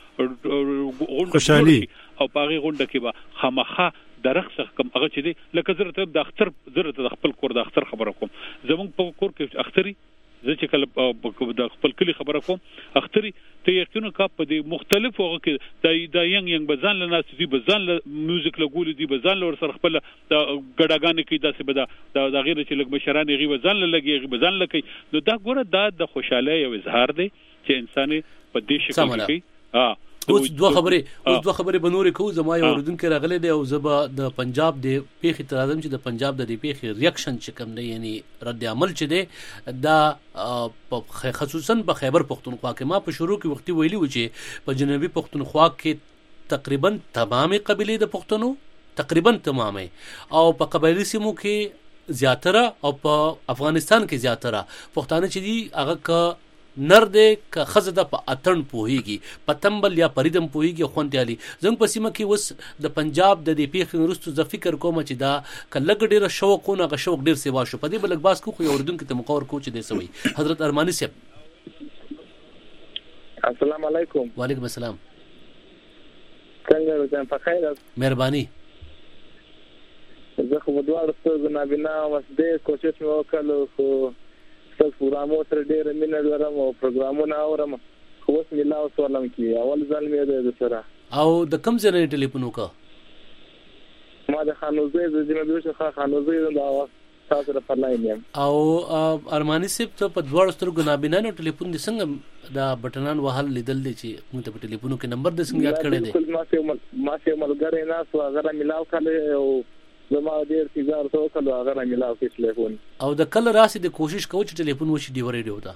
خوشالي او پاغي غونډه کې به خامخه درخص کم هغه چې دی لکه زره ته د اختر زره ته خپل کور د اختر خبره کوم زمونږ په کور کې اختري زه چې کله د خپل کلی خبره کوم اختري ته یقینو کا په دې مختلفو هغه کې د د ینګ ینګ بزان له ناس دي بزان له میوزیک لګول دي بزان له سره خپل د ګډاګان کې داسې بدا د غیر چې لګ مشران غي بزان له لګي بزان لکې نو دا ګوره دا د خوشاله یو اظهار دی چې انسان په دې شکل کې ها اوس دوه خبرې اوس دوه خبرې بنورې کو زما یو اوردونکو راغلي دی او زبا د پنجاب د پیخي ترازم چې د پنجاب د پیخي ریاکشن چې کوم دی یعنی رد عمل چې دی دا خصوصا په خیبر پختونخوا کې ما په شروع کې وختي ویلي و چې په جنوبي پختونخوا کې تقریبا تمامه قبيله د پښتنو تقریبا تمامه او په قبایلی سیمو کې زیاتره او په افغانستان کې زیاتره پښتانه چې دي هغه نر دې که خزه د په اتن پوهیږي په تمبل یا پریدم پوهیږي خوندیالي زنګ په سیمه کې وس د پنجاب د دې پیښې وروسته ز فکر کوم چې دا کله ډیره شوقونه غ شوق ډیر سیوا شو په دې بلک باس کو خو اوردونکو ته مقور کو چې دې سوي حضرت ارمانی صاحب السلام علیکم وعلیکم السلام څنګه روزان په خیر مهرباني زه خو دوه ستاسو نابینا وسدې کوشش وکړم خو تاسو پروګرام سره ډېر مینه لرم او پروګرامونه اورم خو اوس ملا وسولم کی اول ځل مې د سره او د کم ځای ټلیفون وکړه ما د خانوزه د جنوبي شخه خانوزه دا تاسو سره په لاین یم او ارمانی صاحب ته په دوه سترګو نابینا نو ټلیفون د څنګه دا بټنان وهل لیدل دي چې موږ په ټلیفونو کې نمبر د څنګه یاد کړی دی ما سه ما سه ملګری نه سو هغه ملاو کړي او زما ډیر انتظار ته وکړو هغه را ملاو کې ټلیفون او د کله راسي د کوشش کوو چې ټلیفون وشي دی ورېډیو دا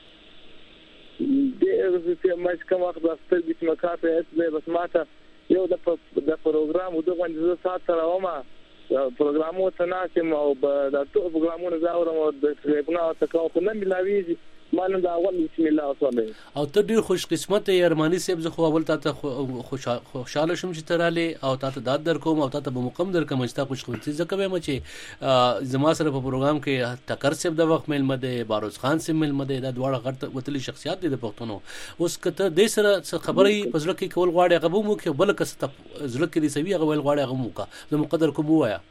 د چې مې کوم وخت د ستل د مکافه اس به بس ماته یو د د پروګرام د غونډې زه سات راوما پروګرامو ته ناسم او د ټول پروګرامونو زاورم او د ټلیفون او تکاو خو نه ملاويږي مانه دا اول بسم الله وصلی او ته ډیر خوش قسمت یې ارمانی صاحب زه خو اول ته خوشاله شم چې تراله او ته داد در کوم او ته به مقام در کوم چې تا خوش خبرتي زکه به چې زما سره په پروګرام کې ټکر صاحب د وخت مل مده باروز خان صاحب مل مده دا دواړه غټ وتلی شخصیت دي د پښتنو اوس کته د سره خبرې پزړه کې کول غواړي غبو مو کې بل کس ته زړه کې دي سوي هغه ول غواړي هغه مو کا زه مقدر کوم وایا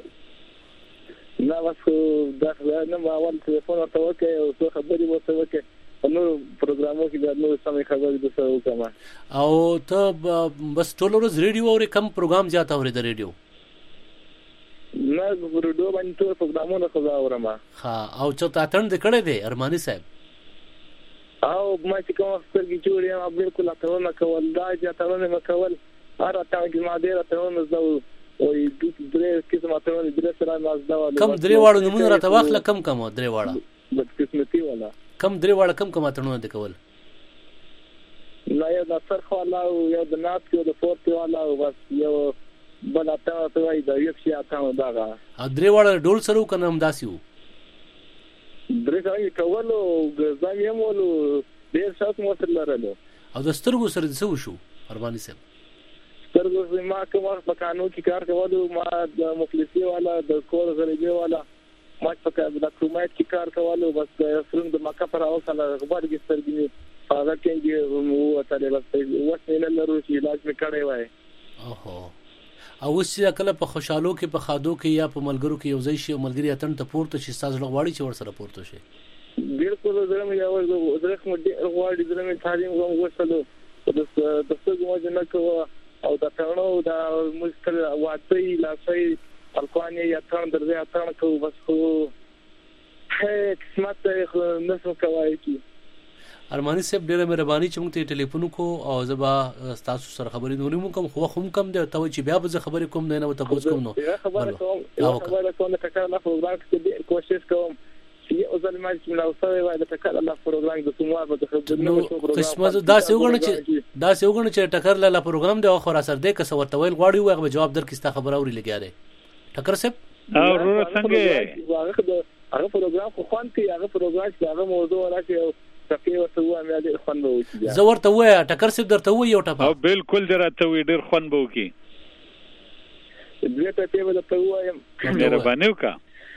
نه واسو دا نه ما اول ټلیفون ورته وکړ او څه خبرې ورته وکړ نو پروګرامو کې د نو سمې خبرې د څه وکړم او ته بس ټول ورځ ریډیو اورې کم پروګرام زیات اورې د ریډیو نه په ریډیو باندې ټول پروګرامونه خو زه اورم. ها او چې اتن دې کړی دی ارماني صاحب؟ او ما چې کوم سترګې جوړې یم بالکل اترونه کول دا چې اترونه مې کول هر اتاو کې ما ډېر اترونه زده او درې قسم اترونه درې سره ما زده وله. کم درې واړو نمونه راته واخله، کم کم درې واړه بدقسمتي والا کم درې واړه کم کم اترونه دې کول؟ لا یو د سرخ والا او یو د نات یو د فورت والا او بس یو بل اتاو ته وایي د یو شي اتاو دغه. او درې واړه ډول سره وکنه همداسې وو؟ درې سره کولو ځان یې مولو ډېر شاوخ مو سره لرلو. او د سترګو سره څه وشو ارماني صاحب؟ سترګو ما کوم وخت په قانون کې کار کولو، ما د مفلسي والا د کور غریبي والا ما په د کومایت کې کار کولو، بس فرند د مکه پر اوسه غبار کې سترګې هغه کې مو ته بس وسه نه لرو چې علاج مې کړی وای. اوهو او اوس چې کله په خوشحالو کې په خادو کې یا په ملګرو کې یو ځای شي او ملګری اتن ته پورته شي تاسو لغواړي چې ور سره پورته شي؟ بالکل زه مې یو درخ مې ډېر غواړي زه مې تعلیم کوم وسلو د د څه موږ نه کوو او دا څنګه دا مشکل واټي لاسي الکواني یا څنګه درځي اتن کوو بس خو هیڅ قسمت نه څه کوي کی. ارماني صاحب ډېره مهرباني چې موږ ته ټلیفون کو او زبا تاسو سره خبرې نورې مو کوم خو هم کم دی ته چې بیا به خبرې کوم نه نه تاسو کوم نو خبره کوم خبره کوم ته کار نه پروګرام کې کوشش کوم چې او ځل ما چې لا اوسه وای د ټکر الله پروګرام د سموار به خبرې قسمت دا څه وګڼه چې دا څه وګڼه چې ټکر الله پروګرام دی خو را سر دې کس ورته ویل غواړي وغه جواب درکستا خبر اوري لګیاره ټکر صاحب او ورو څنګه هغه پروګرام خو خوان کې هغه پروګرام چې هغه موضوع راځي تقریبا ته و مې ډېر خوان به وکړي. زه ورته وایا ټکر صاحب درته وای یو ټپه؟ او بالکل درته وای ډېر خوان به وکړي. دې ته ته به ته وایم مهرباني وکړه.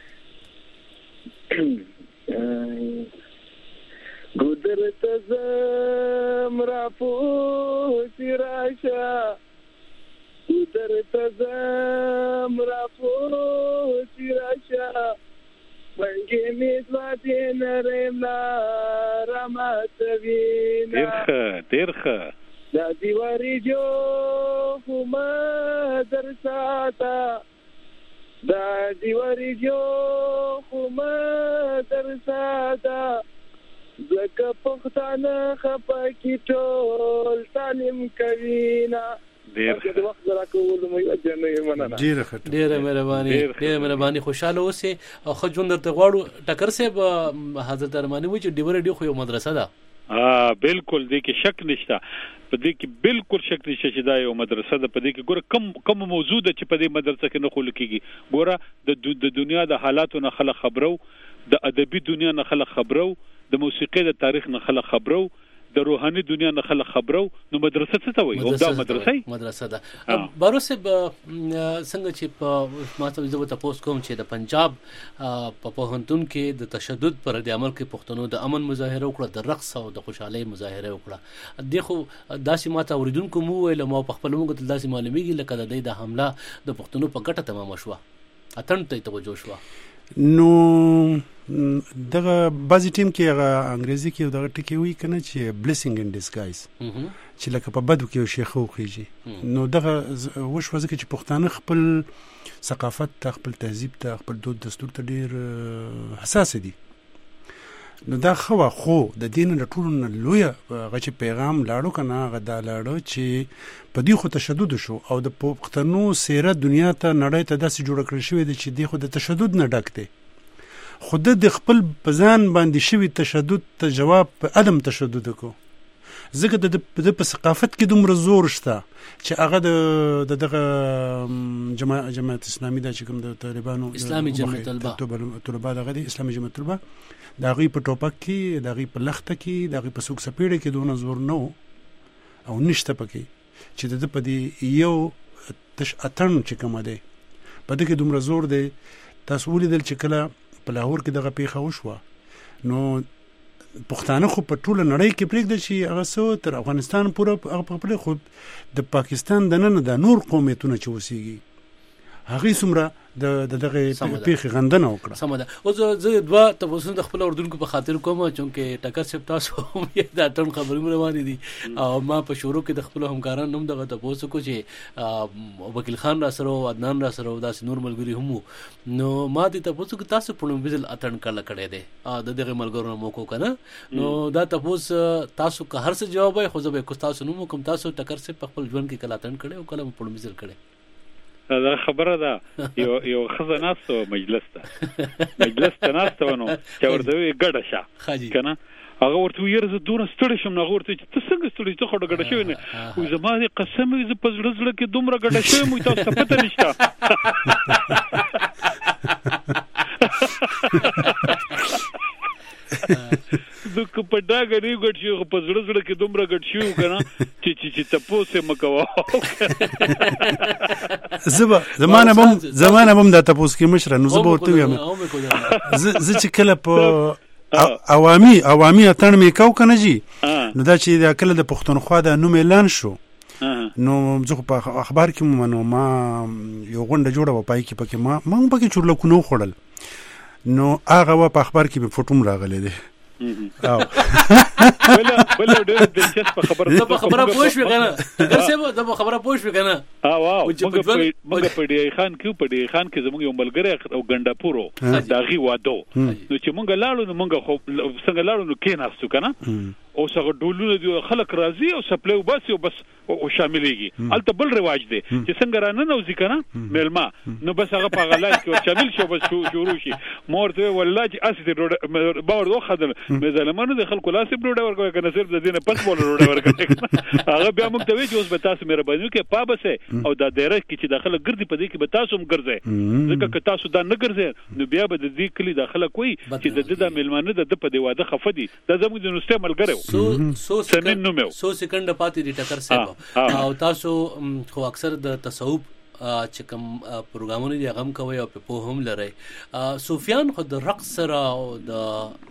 ګودرت زم را پوسی راشه ګودرت زم را پوسی راشه ونګې مې ځواتې نرم رحمت وینا. ډېر ښه ډېر ښه. دا دیواري جو هم در ساته دا دیواري جو هم در ساته ځکه پښتانه خپه کې ټول تعلیم کوي نه. ډېر د وخت راکول مې اجنه مننه. ډېر ښه ډېر مهرباني ډېر مهرباني خوشاله اوسئ او خو ژوند درته غواړو. ټکر صاحب حضرت ارماني وایي چې ډیور ډیو خو یو مدرسه ده. ها بالکل دې کې شک نشته، په دې کې بالکل شک نشته چې دا یو مدرسه ده. په دې کې ګوره کم کم موضوع ده چې په دې مدرسه کې نه خول کېږي. ګوره د دنیا د حالاتو نه خلک خبرو، د ادبي دنیا نه خلک خبرو، د موسیقي د تاریخ نه خلک خبرو، د روحاني دنیا نه خلک خبرو. نو مدرسه څه ته وایي؟ او دا مدرسه مدرسه ده. باروس څنګه چې په ما ته زه تاسو کوم چې د پنجاب په پوهنتون کې د تشدد پر د عمل کې پښتنو د امن مظاهره وکړه، د رقص او د خوشحالۍ مظاهره وکړه. دغه داسې ما ته اوریدونکو مو ویل ما په خپل موږ ته داسې معلومیږي لکه د دې د حمله د پښتنو په ګټه تمام شوه، اتن ته توجه شوه. نو دغه بعضی ټیم کې هغه انګریزي کې دغه ټکی وی کنه چې بلیسینګ ان ډیسګایز چې لکه په بدو کې یو شیخ وخیږي. نو دغه وش وځي چې پښتانه خپل ثقافت ته، خپل تهذیب ته، خپل دود دستور ته ډیر حساس دي. نو دا خو خو د دین د ټولو لوی غچ پیغام لاړو کنه هغه دا لاړو چې په دې خو تشدد شو او د پښتنو سیرت دنیا ته نړۍ ته داسې جوړ کړی شوی دی چې دې خو د تشدد نه ډک دی. خود د خپل پزان باندې شوی تشدد ته جواب په عدم تشدد کو. ځکه د په ثقافت کې دومره زور شته چې هغه د دغه جماعت جماعت اسلامي د چې کوم د طالبانو اسلامي جماعت طلبه طلبه دغه دي اسلامي جماعت طلبه دا غي په ټوپک کې، دا غي په لخته کې، دا غي په سوق سپېړه کې دونه زور نو او نشته پکې چې د په دې یو تش اتن چې کوم دی په دې کې دومره زور دی. تاسو ولیدل چې کله په لاهور کې دغه پیښه وشوه نو پښتانه خو په ټوله نړۍ کې پرېږده چې هغه څو تر افغانستان پورې هغه په خپل خود د پاکستان د نن د نور قومیتونو چې وسیږي هغه څومره د دغه پیخي غندنه وکړه. سم ده. او زه دوا تاسو د خپل اردن کو په خاطر کوم چې ټکر سپ تاسو دا ټن خبرونه روانې دي او ما په شروع کې د خپل همکارانو نوم دغه تاسو کو چې وکیل خان را سره او عدنان را سره او داس نور ملګری هم نو ما دې تاسو کو تاسو په نوم وزل اتن کړه کړه دي د دغه ملګرو مو کو کنه نو دا تاسو تاسو که هر څه جواب خو زه به کو تاسو نوم کوم تاسو ټکر سپ په خپل ژوند کې کله اتن کړه او کله په نوم وزل کړه. دا خبره ده یو یو خزاناستو مجلس ته مجلس ته ناستو نو چې ورته وی ګډه شه کنه هغه ورته ویره زه دونه ستړی شم نو هغه ورته چې ته څنګه ستړی ته خو ګډه شوی نه خو زما دې قسم دې په زړه زړه کې دومره ګډه شوی مو تاسو ته پته نشته زه په دا غړي ګډ شو په زړه زړه کې دومره ګډ شو کنه چې چې چې تاسو مکوا زما زمانه بم زمانه بم دا تاسو کې مشره نو زه به ورته یم زه چې کله په عوامي عوامي اتن مې کو کنه جی نو دا چې دا کله د پښتونخوا د نوم اعلان شو نو زه په اخبار کې مونږ ما یو غونډه جوړه و پای کې پکې ما ما پکې چورل کو نو خړل نو هغه په اخبار کې به فوټوم راغلی دی او ولا ولا ډېر دلچسپ خبره ده په خبره پوه شو کنه درسه ده په خبره پوه شو کنه ها واو موږ په په ډی خان کې په ډی خان کې زموږ یو ملګری او ګنډاپورو دا غي وادو نو چې موږ لاړو نو موږ خو څنګه لاړو نو کې ناستو کنه او څنګه ډولونه دی خلک راضي او سپلې وباسي او بس او شاملېږي الته بل رواج دی چې څنګه رانه نوځي کنه ملما نو بس هغه په غلای کې شامل شو بس شروع شي مورته والله چې اسې باور دوه خدل مې زلمانو د خلکو لاسې بروډه ورکوي کنه صرف د دینه پس بوله روډه ورکوي هغه بیا موږ ته وی چې اوس به تاسو مهرباني وکړئ پا بسه او دا دایره کې چې داخله ګرځي په دې کې به تاسو هم ګرځئ ځکه که تاسو دا نه ګرځئ نو بیا به د دې کلی داخله کوي چې د دې د ملمانه د په دې واده خفه دي دا زموږ د نوسته ملګری سو سو سکند سو سکند پاتې دي ټکر سه او تاسو خو اکثر د تصوف چې کوم پروګرامونه دي هغه کوي او په هم لري سفیان خو د رقص سره او د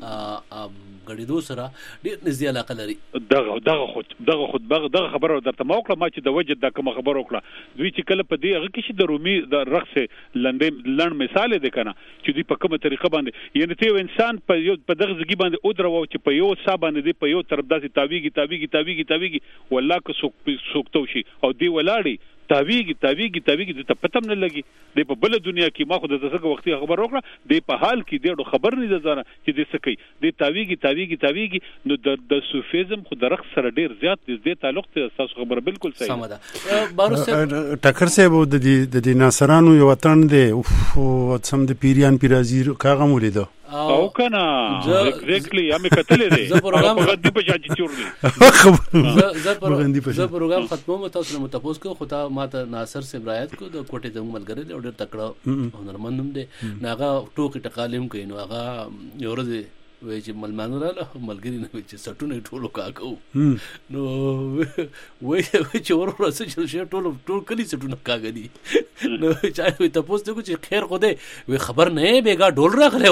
غړیدو سره ډېر نږدې علاقه لري دغه دغه خود دغه خود دغه خبره درته ما وکړه ما چې د وجه د کوم خبره وکړه دوی چې کله په دې هغه کې چې د رومي د رقص لنډې لړ مثال دی کنه چې دوی په کومه طریقه باندې یعنی ته انسان په یو په دغه ځګي باندې او درو چې په یو صاحب باندې دی په یو طرف داسې تاویږي تاویږي تاویږي تاویږي والله که سوک سوکتو شي او دی ولاړی تاویږي تاویږي تاویږي ته پتم نه لګي د په بل دنیا کې ما خو د څه وختي خبر وکړه د په حال کې ډېر خبر نه ځانه چې د څه کوي د تاویږي تاویږي تاویږي نو د د صوفیزم خو د رقص سره ډېر زیات د تعلق ته تاسو خبر بالکل صحیح سم ده بارو ټکر سه د دې د ناصرانو یو وطن دی او سم د پیریان پیرازیر کاغه مولیدو او کنه ایگزیکټلی هم کتلې دي زه پروګرام غدي په شاجي چورلی زه پروګرام ختمو تاسو نو تاسو کو خدا ماته ناصر سے برایت کو د کوټه د ملګری له ډېر تکړه هنرمندوم دي ناغه ټوکی ټقالیم کوي نو هغه یو ورځ وای چې ملمانو رااله ملګری نه چې سټونه ټولو کاکو نو وای چې ورور سره چې ټولو ټول کلی سټونه کاګدي نو چا ته پوښتنه کو چې خیر خو دې وی خبر نه بیګا ډول راغلو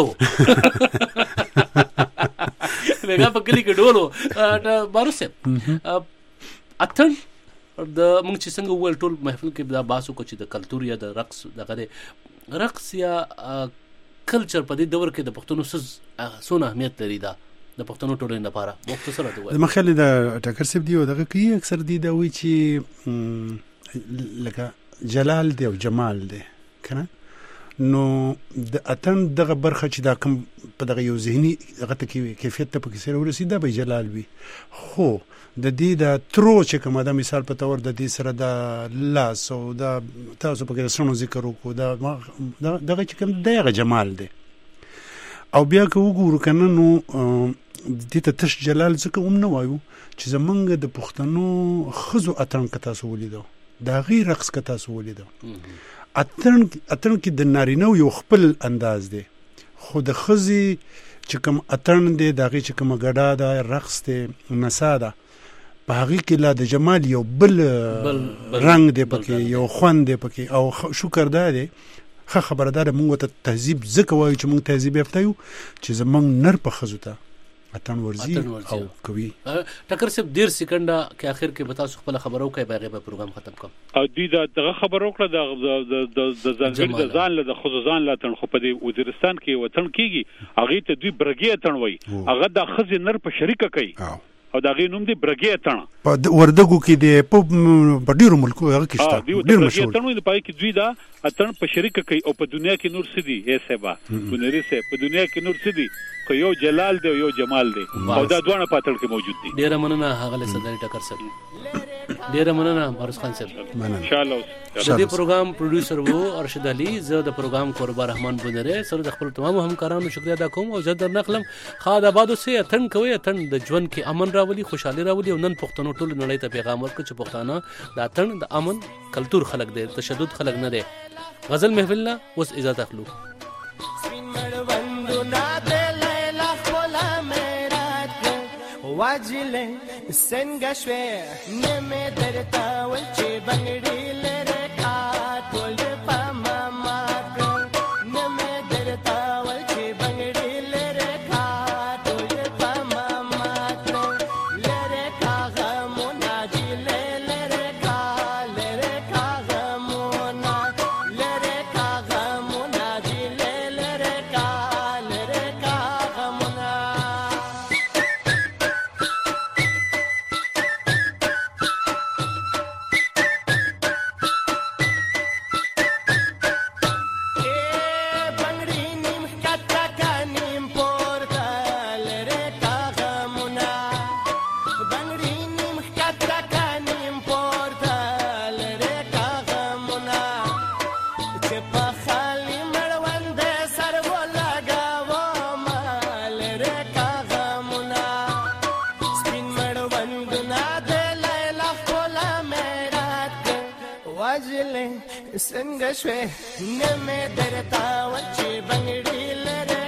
بیګا په کلی کې ډولو بارسه اتن د موږ چې څنګه ول ټول محفل کې دا باسو کو چې د کلچر یا د رقص دغه رقص یا کلچر په دې دور کې د پښتنو سز سونه اهمیت لري دا د پښتنو ټولنې لپاره مختصره دی د مخالي د ټکر سب دی او دغه کې اکثر دی دا وی چې لکه جلال دی او جمال دی کنه نو د اتن دغه برخه چې دا کوم په دغه یو ذهني هغه ته کې کیفیت ته پکې سره ورسېده به جلال وي خو د دې د ترو چې کومه دا مثال په تور د دې سره د لاس او دا تاسو په کې سونو ذکر وکړو دا دغه چې کوم دغه جمال دی او بیا که وګورو کنه نو دې ته تش جلال څه کوم نه وایو چې زمونږ د پښتنو خزو اتن ک تاسو ولیدو دا غیر رقص ک تاسو ولیدو اتن اتن کې د نارینه یو خپل انداز دی خو د خزي چې کوم اتن دی دغه چې کوم غډا دا رقص دی نسا ده په هغه کې لا د جمال یو بل رنگ دی پکې یو خوند دی پکې او شکر ده دی خه خبردار مونږ ته تهذیب زکه وایي چې مونږ تهذیب یافتو چې زمونږ نر په خزو ته اتن ورزي او کوي ټکر صاحب ډیر سکندہ کې اخر کې بتا سو خپل خبرو کوي باغې په پروګرام ختم کوم او دې دا دغه خبرو کړه د د ځنګل د ځان له خصوصان لا تن خو په دې وزیرستان کې وطن کېږي هغه ته دوی برګي تن وای هغه د خزي نر په شریکه کوي او دا غي نوم دی برګي تن په وردګو کې دی په ډیرو ملکو هغه کې شته ډیر مشهور تن وای د پای کې دوی دا اتن په شریکه کوي او په دنیا کې نور سدي ایسه با بنری سه په دنیا کې نور سدي خو یو جلال دی یو جمال دی او دا دوه پاتل کې موجود دي ډیر مننه هغه له صدر ټکر صاحب ډیر مننه مارس خان صاحب ان شاء الله د دې پروګرام پروډوسر وو ارشد علي زه د پروګرام قربا رحمان بنره سره د خپل تمام همکارانو شکریا ادا کوم او زه در نقلم خاد آبادو سه اتن کوي اتن د ژوند کې امن راولي خوشحالي راولي او نن پښتنو ټول نړۍ ته پیغام ورکړي چې پښتانه د اتن د امن کلتور خلق دي تشدد خلق نه دي غزل محفل نه اوس اجازه اخلو واجله څنګه شوې نیمه درتا ول چې بنګړي لره کا ټول پما ما نیمه درتا ول چې بنګړي لره کا ټول پما ما لره کا غمونه دي لره کا لره کا غمونه لره کا غمونه دي لره کا لره کا غمونه څنګه شوې نه مې درتا و چې بنګړي لره